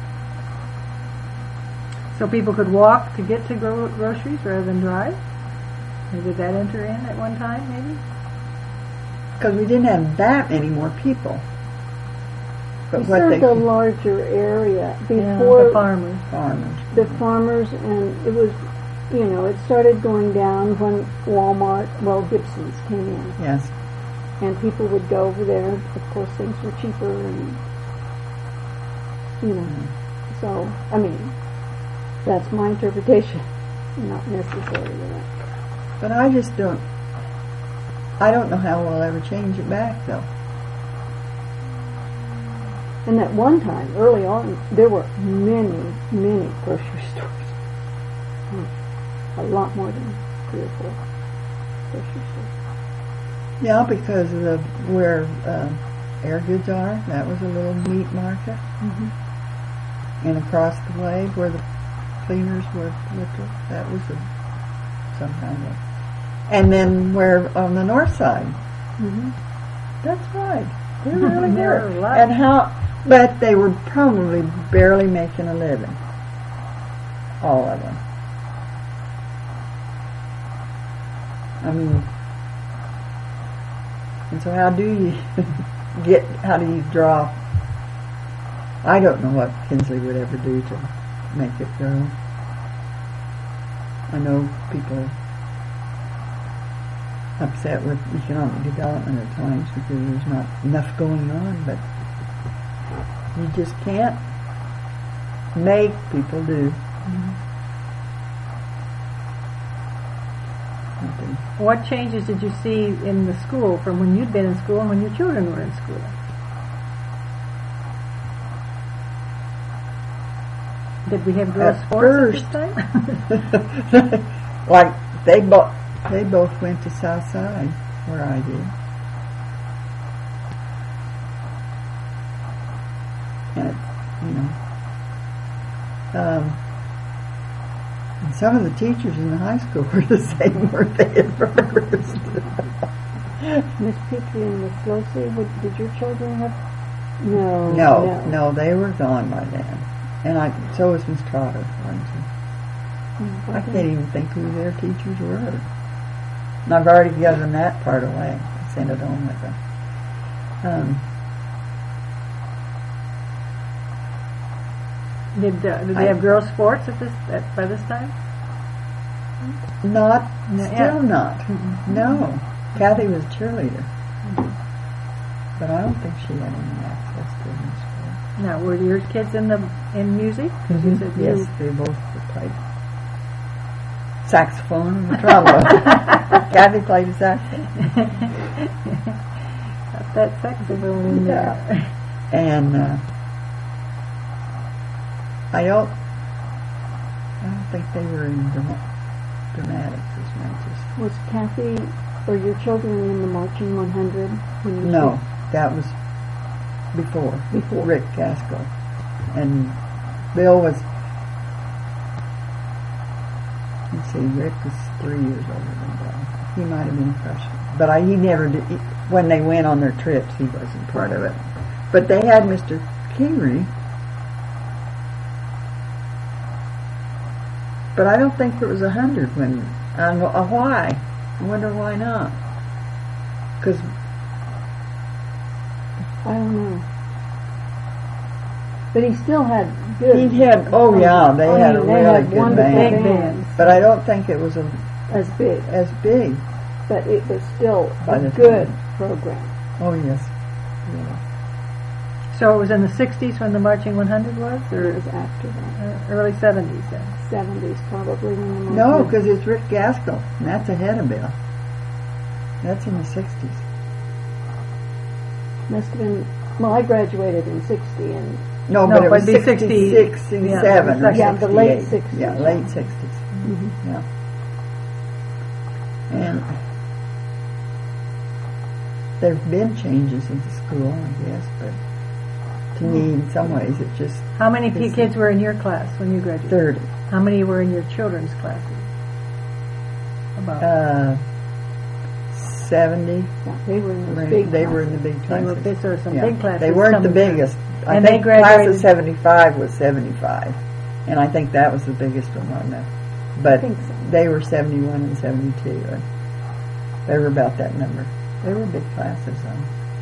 So people could walk to get to groceries rather than drive? Or did that enter in at one time, maybe? Because we didn't have that many more people. But we what served they a larger area Yeah, before the farmers. farmers. the farmers, and it was, it started going down when Gibson's came in. Yes. And people would go over there. Of course, things were cheaper, and So, I mean, that's my interpretation. Not necessarily that. But I don't know how we'll ever change it back, though. And at one time, early on, there were many, many grocery stores. A lot more than 3 or 4 grocery stores. Yeah, because of where Air Goods are, that was a little meat market. Mm-hmm. And across the way where the cleaners were, that was some kind of. And then where on the north side. Mm-hmm. That's right. They really There were. were a lot. And but they were probably barely making a living. All of them. I mean, and so how do you draw? I don't know what Kinsley would ever do to make it grow. I know people upset with economic development at times because there's not enough going on, but you just can't make people do. something. What changes did you see in the school from when you'd been in school and when your children were in school? Did we have girls' At sports first. at this time? Like they both went to South Side where I did. And and some of the teachers in the high school were the same, weren't they, at first? Miss Petrie and Miss Losey, did your children have? No, they were gone by then. And so was Miss Trotter, wasn't she? I can't even think who their teachers were. And I've already given that part away. I sent it on with them. Did they have girls' sports by this time? Not. Mm-hmm. No. Kathy was a cheerleader. But I don't think she had any access to any sport. Now, were your kids in music? 'Cause you said Yes, you- they both played saxophone and trombone. Kathy played the saxophone. Got that saxophone in there. And I don't think they were in dramatics as much as. Was Kathy or your children in the Marching 100? When you No, that was before Rick Gaskell, and Bill was. Let's see, Rick was 3 years older than Bill. He might have been a freshman, but he never did. When they went on their trips, he wasn't part of it. But they had Mr. Kingery. But I don't think there was 100 when. Why? I wonder why not. Because I don't know. But he still had good. he had. Oh yeah, they had a really had good wonderful band. bands. But I don't think it was As big. as big. But it was still By a the good time. program. Oh yes. Yeah. So it was in the 60s when the Marching 100 was, It or was after that. early 70s then? 70s probably when the No, Marching- because it's Rick Gaskell, and that's ahead of Bill. That's in the 60s. must have been. Well, I graduated in 60, and No, No, but it was it'd be 66, 67, or Yeah, the late 68. 60s. Yeah, late 60s. Yeah. And there have been changes in the school, I guess, but to me, in some ways, it just How many This- kids were in your class when you graduated? 30. How many were in your children's classes? About. 70. yeah, they were in those big. They were in the big They classes. were big, so some Yeah. big classes. They weren't the coming through. biggest. I And they think class graduated- of 75 was 75, and I think that was the biggest one on that. But think so. they were 71 and 72. And they were about that number. They were big classes, though.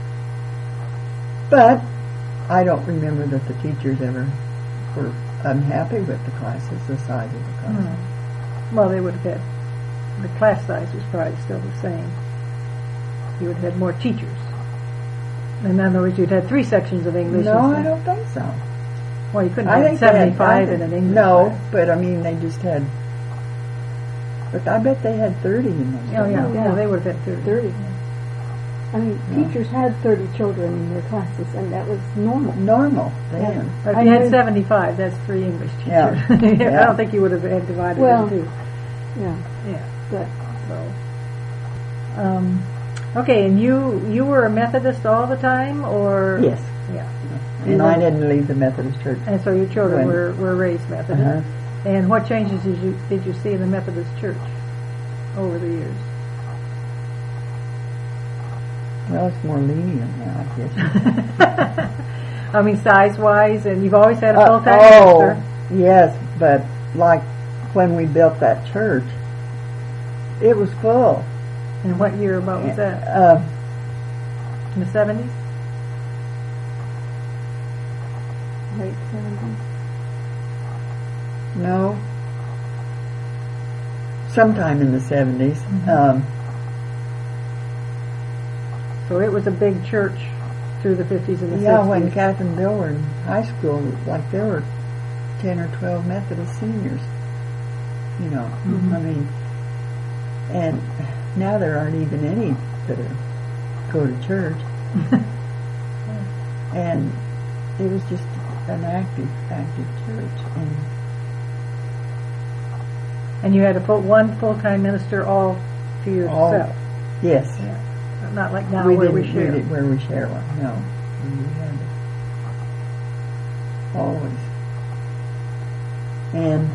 But I don't remember that the teachers ever were unhappy with the classes, the size of the classes. Well, they would have had, the class size was probably still the same. You would have had more teachers. In other words, you'd had 3 sections of English. No, I instead- don't think so. Well, you couldn't I have think they had 75 in an English No, class. but I mean, they just had. But I bet they had 30 in those. Oh, yeah. Oh, yeah. Well, they would have had 30. 30. I mean, Yeah. teachers had 30 children in their classes, and that was normal. Normal then. But if I you had knew- 75, that's 3 English Yeah. teachers. Yeah. I don't think you would have had divided Well, in 2. Yeah, Yeah. but So, okay, and you were a Methodist all the time, or? Yes. Yeah. And I didn't leave the Methodist church. And so your children When- were raised Methodist. Uh-huh. And what changes did you see in the Methodist church over the years? Well, it's more lenient now, I guess. I mean, size-wise, and you've always had a full-time oh, minister. yes, but like when we built that church, it was full. And what year about was that? In the 70s? late 70s. No. Sometime in the 70s. So it was a big church through the 50s and the 60s. Yeah, when Kath and Bill were in high school, like there were 10 or 12 Methodist seniors. You know, I mean, and now there aren't even any that go to church. And it was just an active church. And you had one full-time minister all to yourself. Yes. Yeah. Not like now we where didn't we share. where we share one. No. We had it. Always. And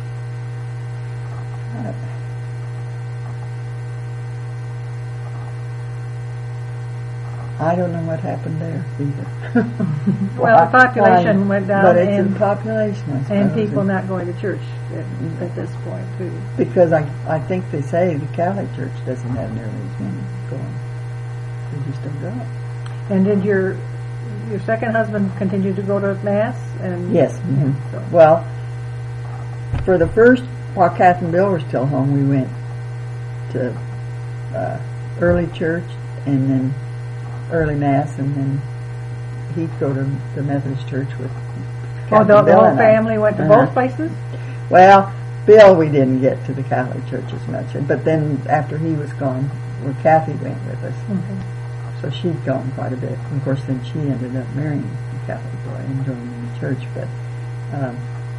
I don't know what happened there either. Well, the population went down, but it's and the population, I suppose, and people not going to church at this point too. because I think they say the Catholic Church doesn't have nearly as many going. They just don't go. And did your second husband continue to go to mass? And Yes. So, Well, for the first, while Kath and Bill were still home, we went to early church and then early mass, and then he'd go to the Methodist church with Kath the and Bill whole and I. family went to Uh-huh. both places. Well, Bill, we didn't get to the Catholic church as much, but then after he was gone, well, Kathy went with us. So she'd gone quite a bit. Of course, then she ended up marrying a Catholic boy and joining the church. But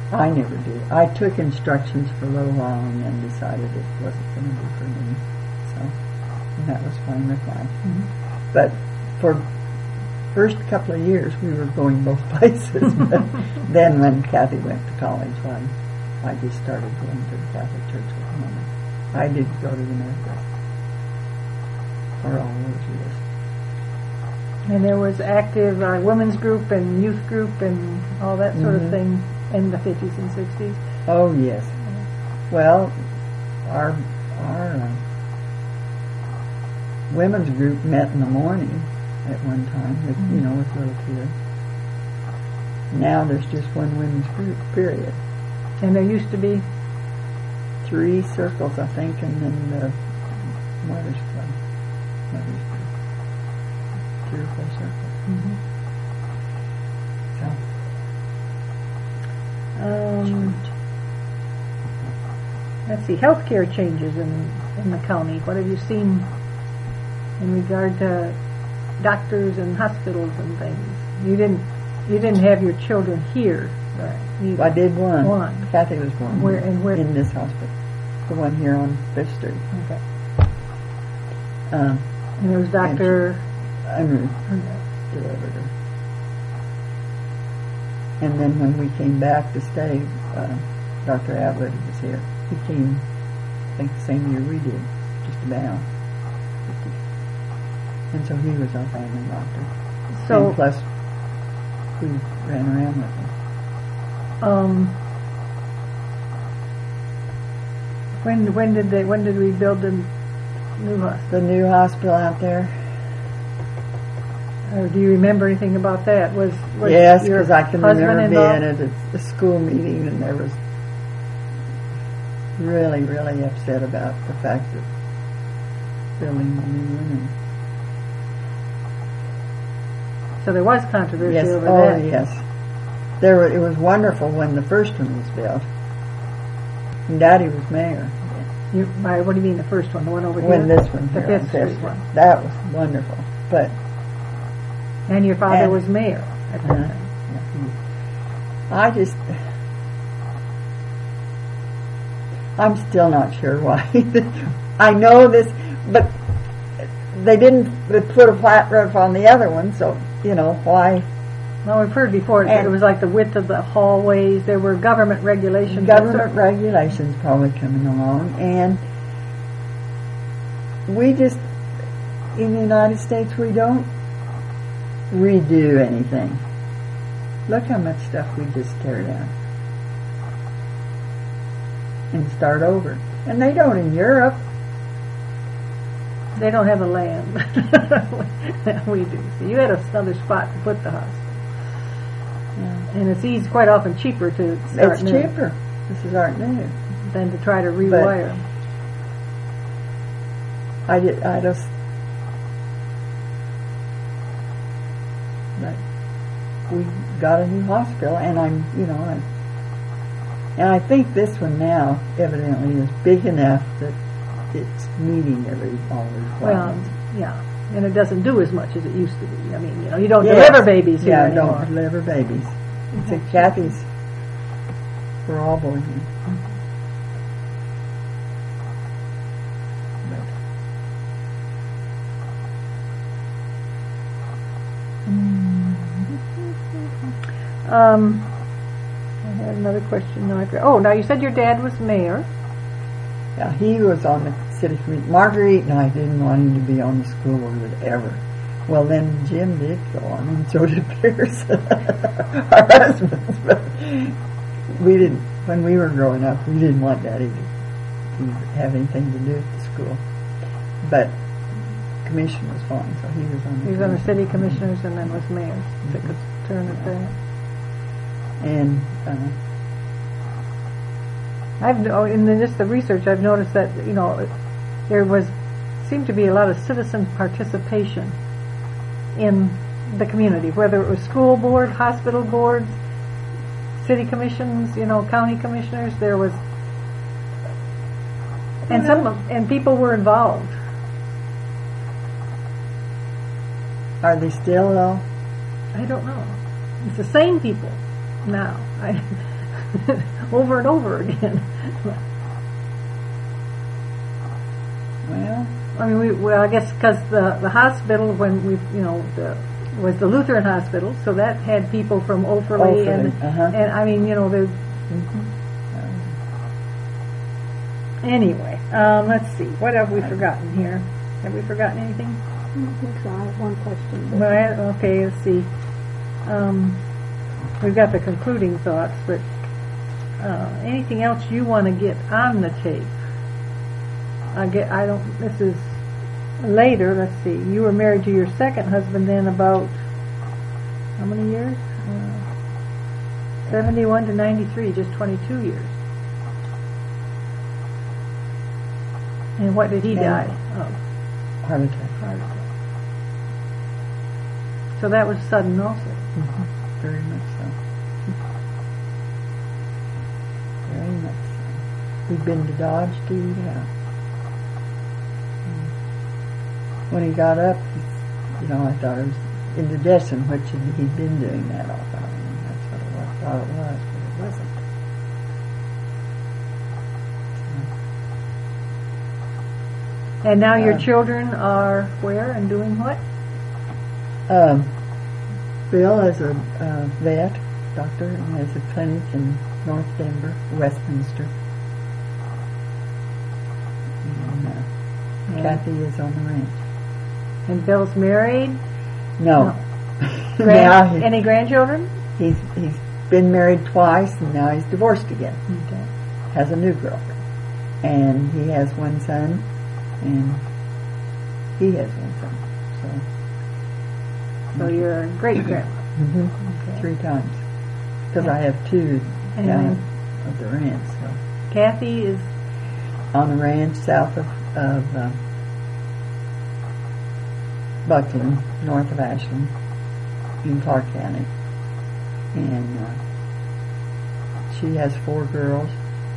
I never did. I took instructions for a little while and then decided it wasn't going to be for me. So, and that was fine with that. Mm-hmm. But for first couple of years, we were going both places. But then when Kathy went to college, I just started going to the Catholic Church with Mama. I didn't go to the Methodist for all those years. And there was active women's group and youth group and all that sort of thing in the 50s and 60s. Oh yes. Well, our women's group met in the morning at one time with with little kids. Now there's just one women's group, period. And there used to be 3 circles, I think, and then the mother's club. Mother's group. 3 or 4 circles. Mm-hmm. So. Let's see, healthcare changes in the county. What have you seen in regard to doctors and hospitals and things? You didn't have your children here, right? I did one. One. Kathy was born Where here, and where? in this hospital. The one here on 5th Street. Okay. And And it was Dr. Unruh delivered her. And then when we came back to stay, Dr. Ablett was here. He came, I think, the same year we did, just about. And so he was our family doctor. So, and plus, we ran around with him. when did we build the new hospital? The new hospital out there? Or do you remember anything about that? Was Yes, your because I can husband remember involved? being at a school meeting and there was really, really upset about the fact that building the new one. So there was controversy Yes, over oh that. yes. It was wonderful when the first one was built. And Daddy was mayor. What do you mean the first one? The one over When here? this one The here on 5th Fifth Street one. That was wonderful. But And your father And- was mayor at that time. I'm still not sure why. I know this, but they didn't put a flat roof on the other one, so, why? Well, we've heard before it was like the width of the hallways. There were government regulations. Government regulations probably coming along, and we just, in the United States, we don't redo anything. Look how much stuff we just tear down and start over. And they don't in Europe. They don't have the land. We do. So you had another spot to put the hospital. Yeah. And it's quite often cheaper to start It's new cheaper. This is art new. than to try to rewire. I just. But we got a new hospital, and and I think this one now evidently is big enough that it's meeting all the requirements. Well, yeah. And it doesn't do as much as it used to be. I mean, you don't Yes. deliver babies here anymore. Don't deliver babies. It's at Kathy's. We're all born here. I had another question. Now you said your dad was mayor. Yeah, he was on the city committee. Marguerite and I didn't want him to be on the school board ever. Well, then Jim did go on, and so did Pierce, our husbands. But we didn't. When we were growing up, we didn't want Daddy to have anything to do with the school. But commission was fine, so he was on the. He was on the city commissioners and then was mayor. Took a turn at that. And in just the research, I've noticed that there seemed to be a lot of citizen participation in the community, whether it was school board, hospital boards, city commissions, county commissioners. There was, and people were involved. are they still though? I don't know. It's the same people now. over and over again. Well, I mean, I guess because the hospital when was the Lutheran hospital, so that had people from Offerley and I mean, there's. Anyway, let's see. What have we forgotten here? Have we forgotten anything? I don't think so. I have one question. Well, okay, let's see. We've got the concluding thoughts, but anything else you want to get on the tape? This is later, let's see. You were married to your second husband then about, how many years? 71 to 93, just 22 years. And what did he die of? Heart attack. Heart attack. So that was sudden also. Mm-hmm. Very much so. Very much so. We'd been to Dodge too, yeah. When he got up, I thought it was indigestion, which he'd been doing that all the time. That's what I thought it was, but it wasn't. And now your children are where and doing what? Bill is a vet, doctor, and has a clinic in North Denver, Westminster. And Kathy is on the ranch. And Bill's married? No. Any grandchildren? He's been married twice, and now he's divorced again. Okay. Has a new girlfriend. And he has one son, and he has one son. So you're a great-grandma. Mm-hmm. Okay. 3 times. Because I have 2 down at the ranch. So. Kathy is? On the ranch south of Buckland, north of Ashland, in Clark County. And she has 4 girls.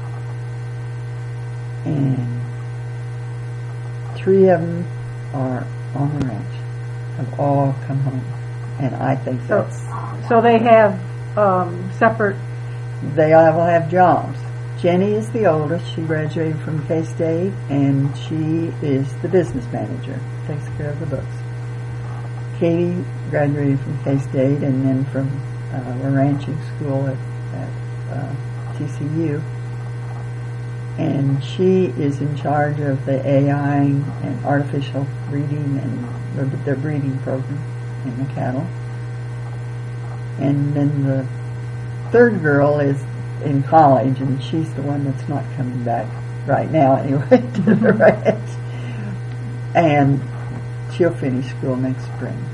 And 3 of them are on the ranch. Have all come home. And I think that's... So they have separate... They all will have jobs. Jenny is the oldest. She graduated from K-State, and she is the business manager. Takes care of the books. Katie graduated from K-State and then from a ranching school at TCU. And she is in charge of the AI and artificial breeding and their breeding program in the cattle. And then the 3rd girl is in college, and she's the one that's not coming back right now anyway to the ranch. And she'll finish school next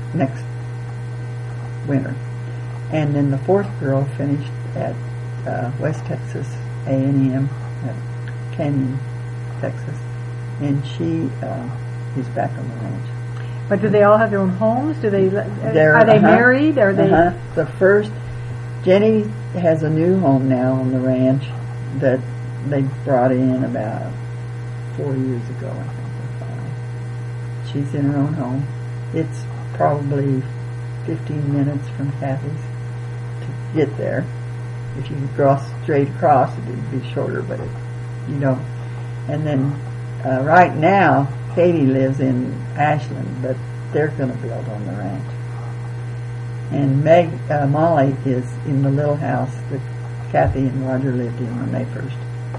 winter. And then the 4th girl finished at West Texas A&M at Canyon, Texas, and she is back on the ranch. But do they all have their own homes? Are they married? Are they? The first, Jenny has a new home now on the ranch that they brought in about 4 years ago, I think. She's in her own home. It's probably 15 minutes from Kathy's to get there. If you cross straight across, it would be shorter, but you don't. And then right now, Katie lives in Ashland, but they're going to build on the ranch. And Molly is in the little house that Kathy and Roger lived in when they first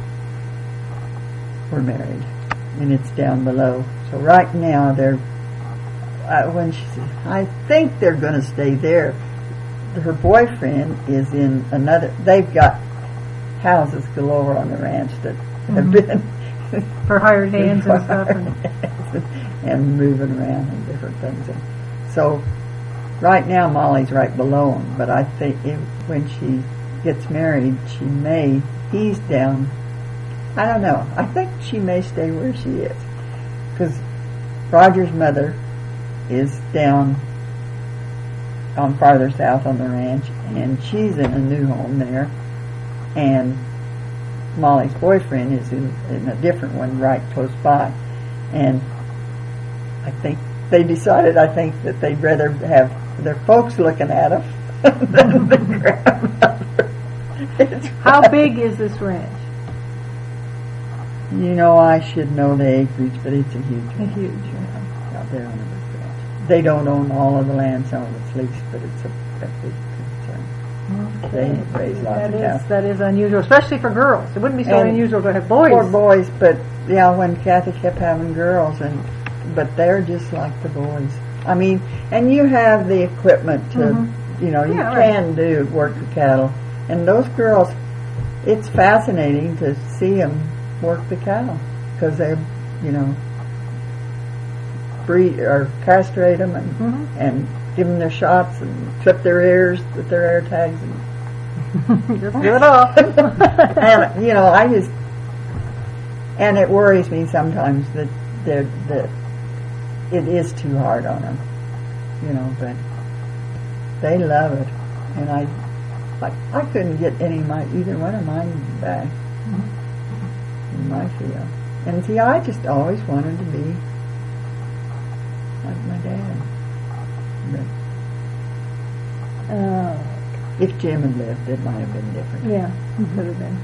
were married, and it's down below. So right now they're when she said, I think they're going to stay there. Her boyfriend is in another. They've got houses galore on the ranch that have been for hired hands and stuff, and moving around and different things. And so right now Molly's right below him, but I think when she gets married, he's down. I don't know. I think she may stay where she is, because Roger's mother is down on farther south on the ranch, and she's in a new home there, and Molly's boyfriend is in a different one right close by. And I think they decided, that they'd rather have their folks looking at them than the grandmother. How big is this ranch? You know, I should know the acreage, but it's a huge ranch. Huge. Out there on the big ranch. They don't own all of the land, some of it's leased, but it's a big concern. They raise lots of cows. That is unusual, especially for girls. It wouldn't be so And unusual to have boys. For boys, but yeah, when Kathy kept having girls, but they're just like the boys. I mean, and you have the equipment to, you know, you can do work the cattle. And those girls, it's fascinating to see them work the cattle because they, you know, breed or castrate them and give them their shots and clip their ears with their air tags and just do it all. And you know, and it worries me sometimes that it is too hard on them, you know, but they love it, and I couldn't get either one of mine back in my field. And see, I just always wanted to be like my dad. But if Jim had lived, it might have been different. Yeah, could have been.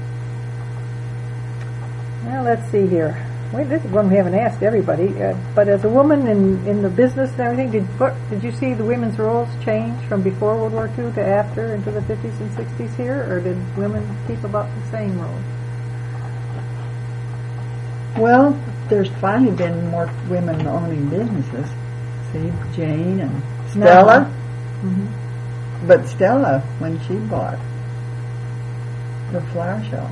Well, let's see here. Wait, this is one we haven't asked everybody. But as a woman in the business and everything, did you see the women's roles change from before World War II to after into the 50s and 60s here, or did women keep about the same roles? Well, there's finally been more women owning businesses. See, Jane and Stella. But Stella, when she bought the flower shop,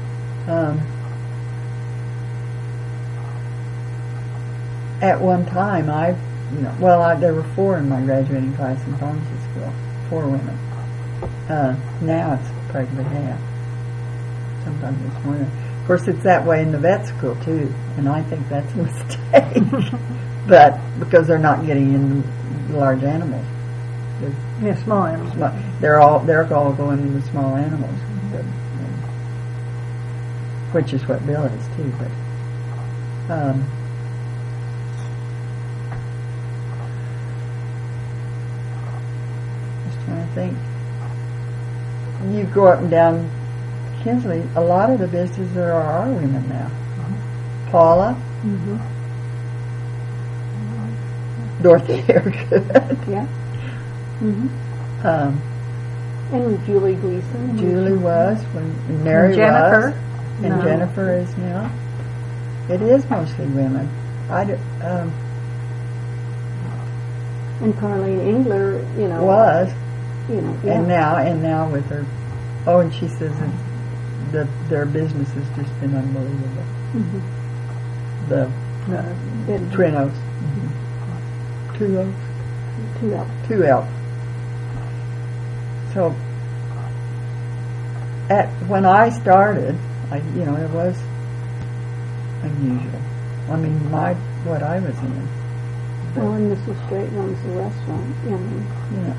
at one time, there were 4 in my graduating class in pharmacy school, 4 women. Now it's practically half. Sometimes it's more than. Of course, it's that way in the vet school too, and I think that's a mistake. But because they're not getting into large animals, small animals. They're all going into small animals, which is what Bill is too. But just trying to think. You go up and down Kinsley, a lot of the businesses there are women now. Paula, Dorothy Haircut. Yeah. And Julie Gleason. Julie was, when Mary and Jennifer. was, and Jennifer is now. It is mostly women. And Carlene Engler, you know, was, you know, yeah. and now with her. Oh, and she says that their business has just been unbelievable. The Twin Oaks. 2 Oaks. 2 Elks. So, when I started, it was unusual. I mean, what I was in. Well, and Mrs. Straight runs the restaurant. Yeah.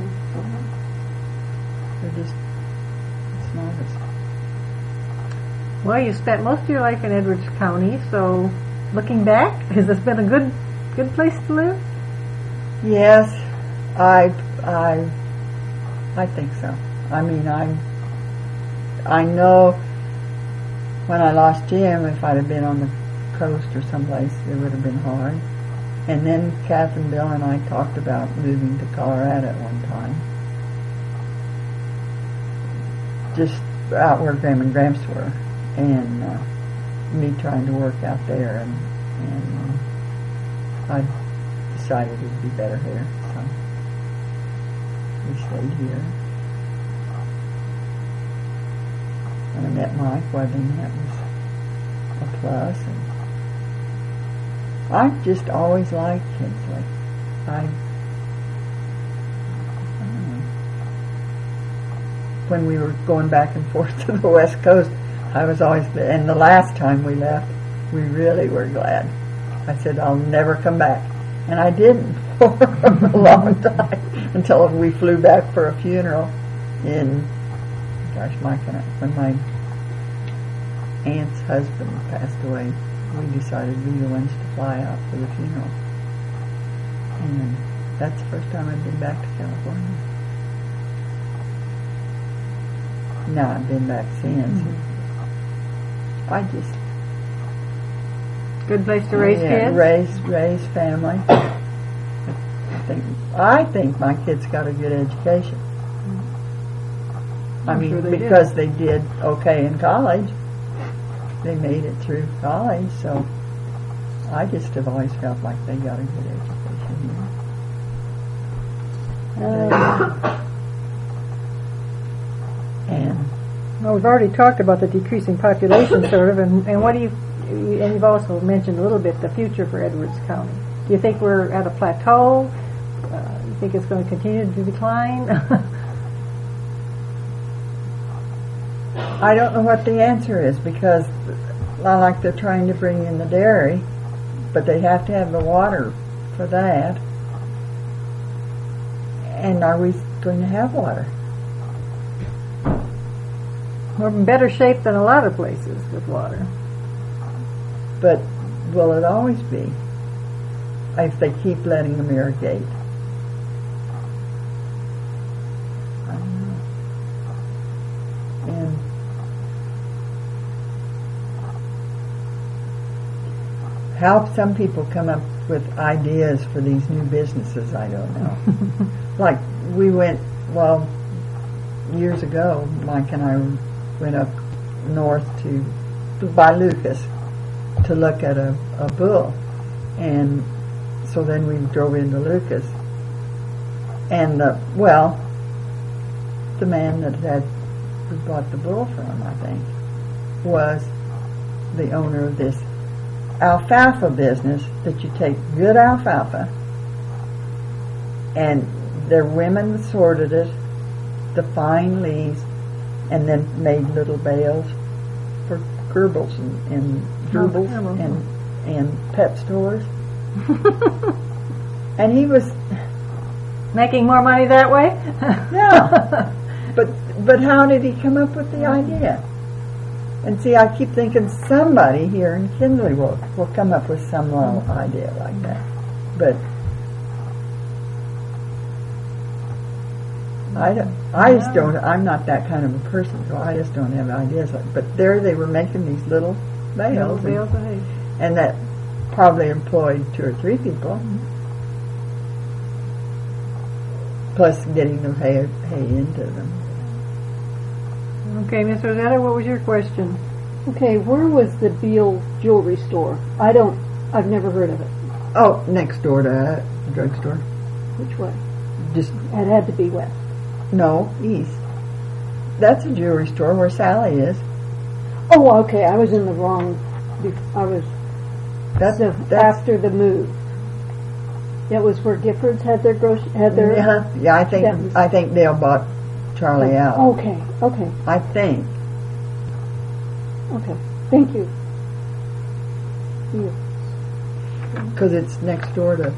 They're just smartest. Well, you spent most of your life in Edwards County, so looking back, has this been a good place to live? Yes, I think so. I mean, I know when I lost Jim, if I'd have been on the coast or someplace, it would have been hard. And then Kath and Bill and I talked about moving to Colorado at one time. Just out where Graham and Gramps were. And me trying to work out there. And I decided it would be better here. So we stayed here. And I met Mike. Well, then that was a plus. And I've just always liked Kinsley. I don't know. When we were going back and forth to the West Coast, I was always, and the last time we left, we really were glad. I said, I'll never come back. And I didn't for a long time, until we flew back for a funeral when my aunt's husband passed away. We decided we were the ones to fly out for the funeral. And that's the first time I've been back to California. No, I've been back since. I just Good place to raise kids? raise family. I think my kids got a good education. I mean, sure they because they did okay in college. They made it through college, so I just have always felt like they got a good education. And Well, we've already talked about the decreasing population, sort of, and what do you? And you've also mentioned a little bit the future for Edwards County. Do you think we're at a plateau? You think it's going to continue to decline? I don't know what the answer is, because like they're trying to bring in the dairy, but they have to have the water for that. And are we going to have water? We're in better shape than a lot of places with water. But will it always be if they keep letting them irrigate? I don't know. And how some people come up with ideas for these new businesses, I don't know. Like we went, years ago, Mike and I went up north by Lucas to look at a bull, and so then we drove into Lucas, and the man that we bought the bull from, I think, was the owner of this alfalfa business, that you take good alfalfa and their women sorted it, the fine leaves, and then made little bales for Goebbels and pet stores. And he was Making more money that way? yeah. But how did he come up with the idea? And see, I keep thinking somebody here in Kinley will come up with some little idea like that. But I'm not that kind of a person, so I just don't have ideas like. But there they were making these little bales, and that probably employed 2 or 3 people, plus getting the hay into them. Okay, Miss Rosetta, what was your question? Okay, where was the Beal jewelry store? I've never heard of it. Oh, next door to the drugstore. Which way? Just It had to be west. no, east. That's a jewelry store where Sally is. Oh, okay, I was in the wrong. That's After the move. That was where Giffords had their yeah. I think Dale bought Charlie out. Okay. I think. Okay. Thank you. Because it's next door to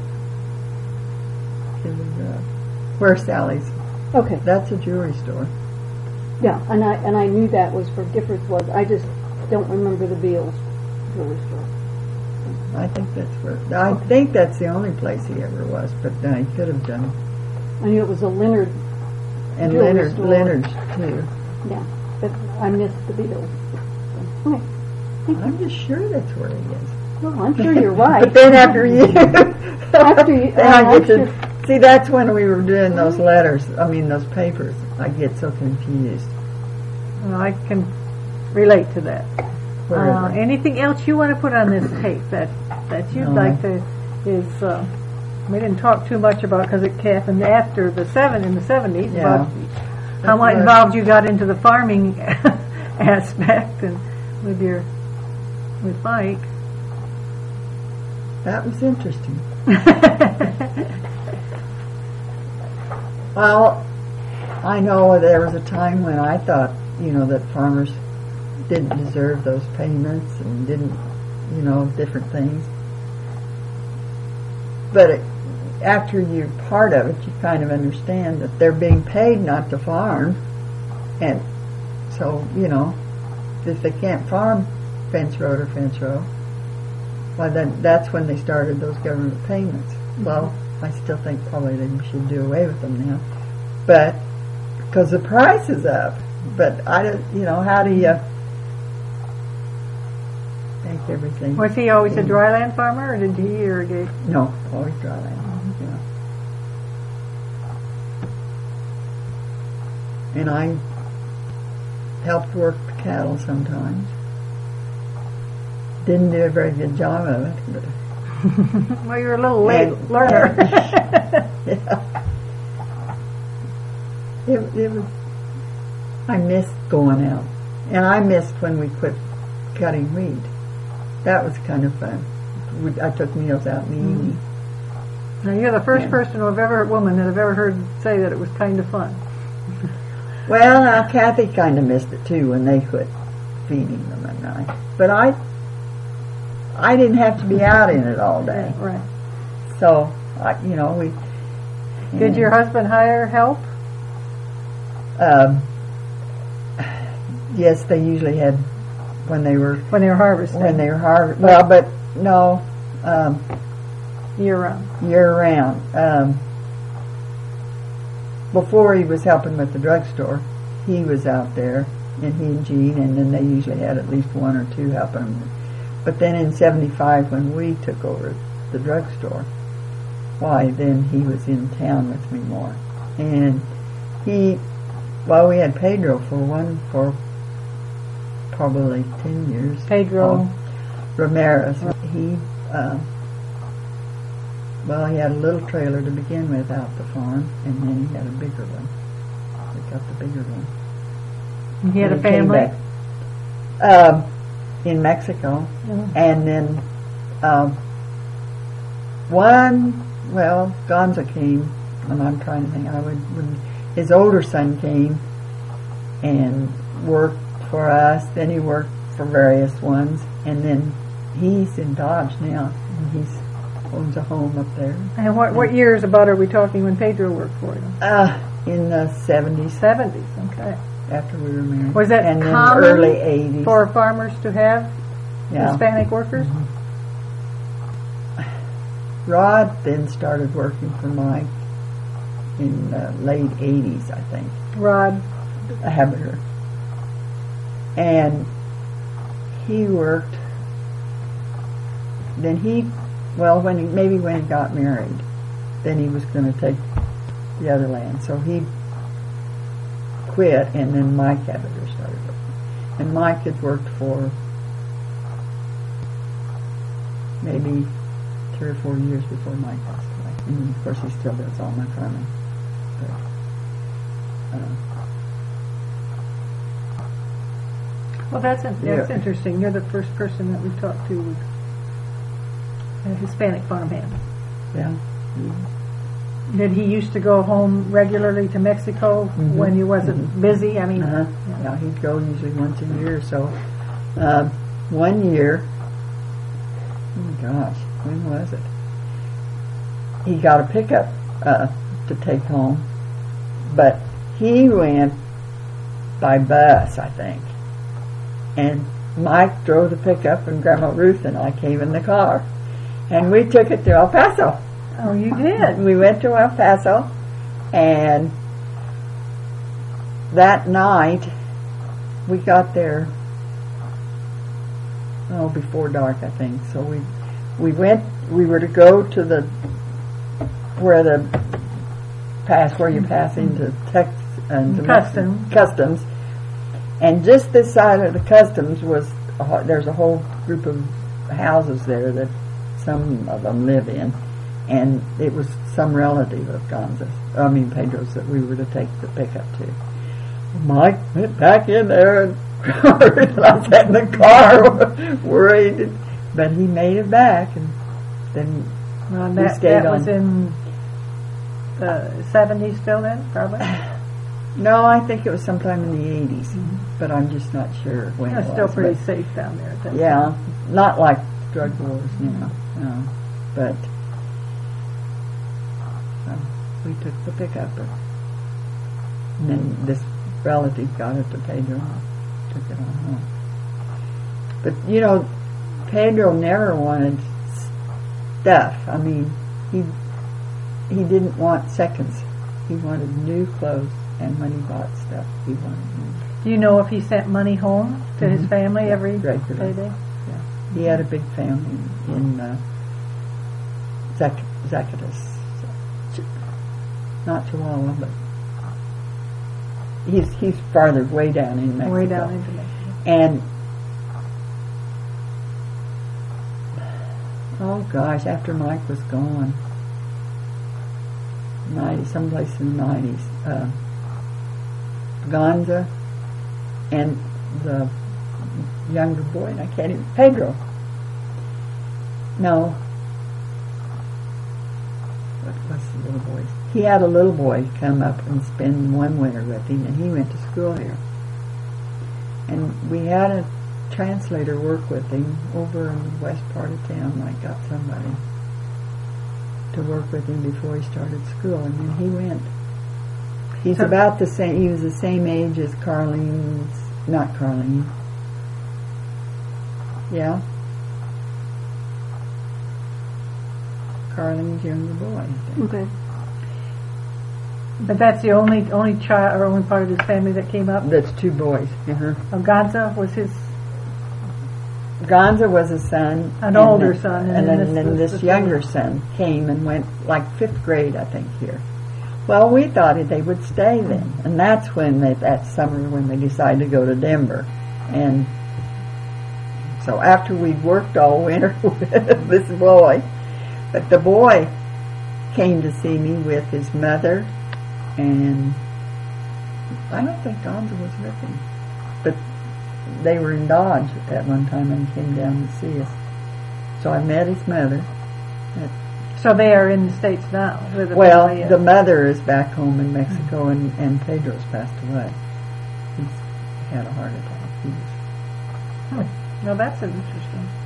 where Sally's. Okay. That's a jewelry store. Yeah, and I knew that was where Giffords was. I just don't remember the Beals jewelry store. I think that's the only place he ever was, but he could have done it. I knew it was a Leonard. And jewelry store. Leonard's too. Yeah, but I missed the Beals. So, okay. I'm just sure that's where he is. Well, I'm sure you're right. But then after you, then I I'm get to see. That's when we were doing those those papers. I get so confused. Well, I can relate to that. Where is it? Anything else you want to put on this tape that you'd like to? We didn't talk too much about because it happened after in the 70s. Yeah. About how much involved you got into the farming aspect and with Mike. That was interesting. Well, I know there was a time when I thought, that farmers didn't deserve those payments and didn't, different things. But after you're part of it, you kind of understand that they're being paid not to farm. And so, if they can't farm fence row to fence row, well, then that's when they started those government payments. Well, I still think probably they should do away with them now. But because the price is up, But I don't, how do you make everything? Was he always a dryland farmer, or did he irrigate? No, always dry land. And I helped work the cattle sometimes. Didn't do a very good job of it, but Well, you're a little late learner. yeah. It was. I missed going out, and I missed when we quit cutting wheat. That was kind of fun. I took meals out in the evening. Now, you're the first woman that I've ever heard say that it was kind of fun. Well, now Kathy kind of missed it too when they quit feeding them at night. But I didn't have to be out in it all day. Yeah, right. So, we. Did your husband hire help? Yes, they usually had when they were harvesting. Well, but no. Year round. Year round. Before he was helping with the drugstore, he was out there, and he and Jean, and then they usually had at least one or two helping him. But then in '75, when we took over the drugstore, then he was in town with me more. And we had Pedro for probably 10 years. Pedro Ramirez. He he had a little trailer to begin with out the farm, and then he had a bigger one. We got the bigger one. He had a family? In Mexico. Mm-hmm. And then Gonza came, and I'm trying to think, when his older son came and worked for us, then he worked for various ones, and then he's in Dodge now, and he owns a home up there. And what years about are we talking when Pedro worked for you? In the 70s. 70s, okay. After we were married. Was that and common then early 80s. for farmers to have Hispanic workers? Mm-hmm. Rod then started working for Mike in the late 80s, I think. Rod. A habiter. And he worked, then when he got married, then he was going to take the other land. So he quit, and then Mike Habiter started working. And Mike had worked for maybe 3 or 4 years before Mike passed away. And of course he still does all my farming. Well, that's interesting. You're the first person that we've talked to with a Hispanic farmhand. Yeah. Did he used to go home regularly to Mexico when he wasn't busy? I mean, yeah, he'd go usually once a year or so. One year, oh gosh, when was it? He got a pickup to take home, but he went by bus, I think. And Mike drove the pickup, and Grandma Ruth and I came in the car. And we took it to El Paso. Oh, you did? We went to El Paso, and that night we got there before dark, I think. So we were to go to where you pass into customs. And just this side of the customs there's a whole group of houses there that some of them live in, and it was some relative of Pedro's that we were to take the pickup to. Mike went back in there and I sat in the car worried, but he made it back, and then we stayed that was in the 70s still then, probably? No, I think it was sometime in the 80s, but I'm just not sure when it was. It's still pretty safe down there at that time. Not like drug wars now. No. But we took the pickup, and then this relative got it to Pedro and took it on home. But, Pedro never wanted stuff. I mean, he didn't want seconds. He wanted new clothes. And when he bought stuff, he wanted new. Do you know if he sent money home to his family every Regularly. payday? He had a big family in Zacatecas. Not Chihuahua, but he's farther, way down in Mexico. Way down into Mexico. And oh gosh, after Mike was gone, someplace in the 90s, Gonza and the younger boy, and I can't even, Pedro. No. What's the little boy? He had a little boy come up and spend one winter with him, and he went to school here. And we had a translator work with him over in the west part of town. I got somebody to work with him before he started school, and then he went. He's about the same. He was the same age as Carlene's. Not Carlene. Yeah. Carlene's younger boy, I think. Okay. But that's the only child or only part of his family that came up. That's two boys. Gonza was his. Gonza was a son. An older son. And then this younger son came and went like 5th grade, I think, here. Well, we thought they would stay then. And that's when that summer when they decided to go to Denver. And so after we'd worked all winter with this boy, but the boy came to see me with his mother, and I don't think Gonza was with him. But they were in Dodge at one time and came down to see us. So I met his mother. So they are in the States now? Where the Well, family is. the mother is back home in Mexico, and Pedro's passed away. He's had a heart attack. Now that's interesting.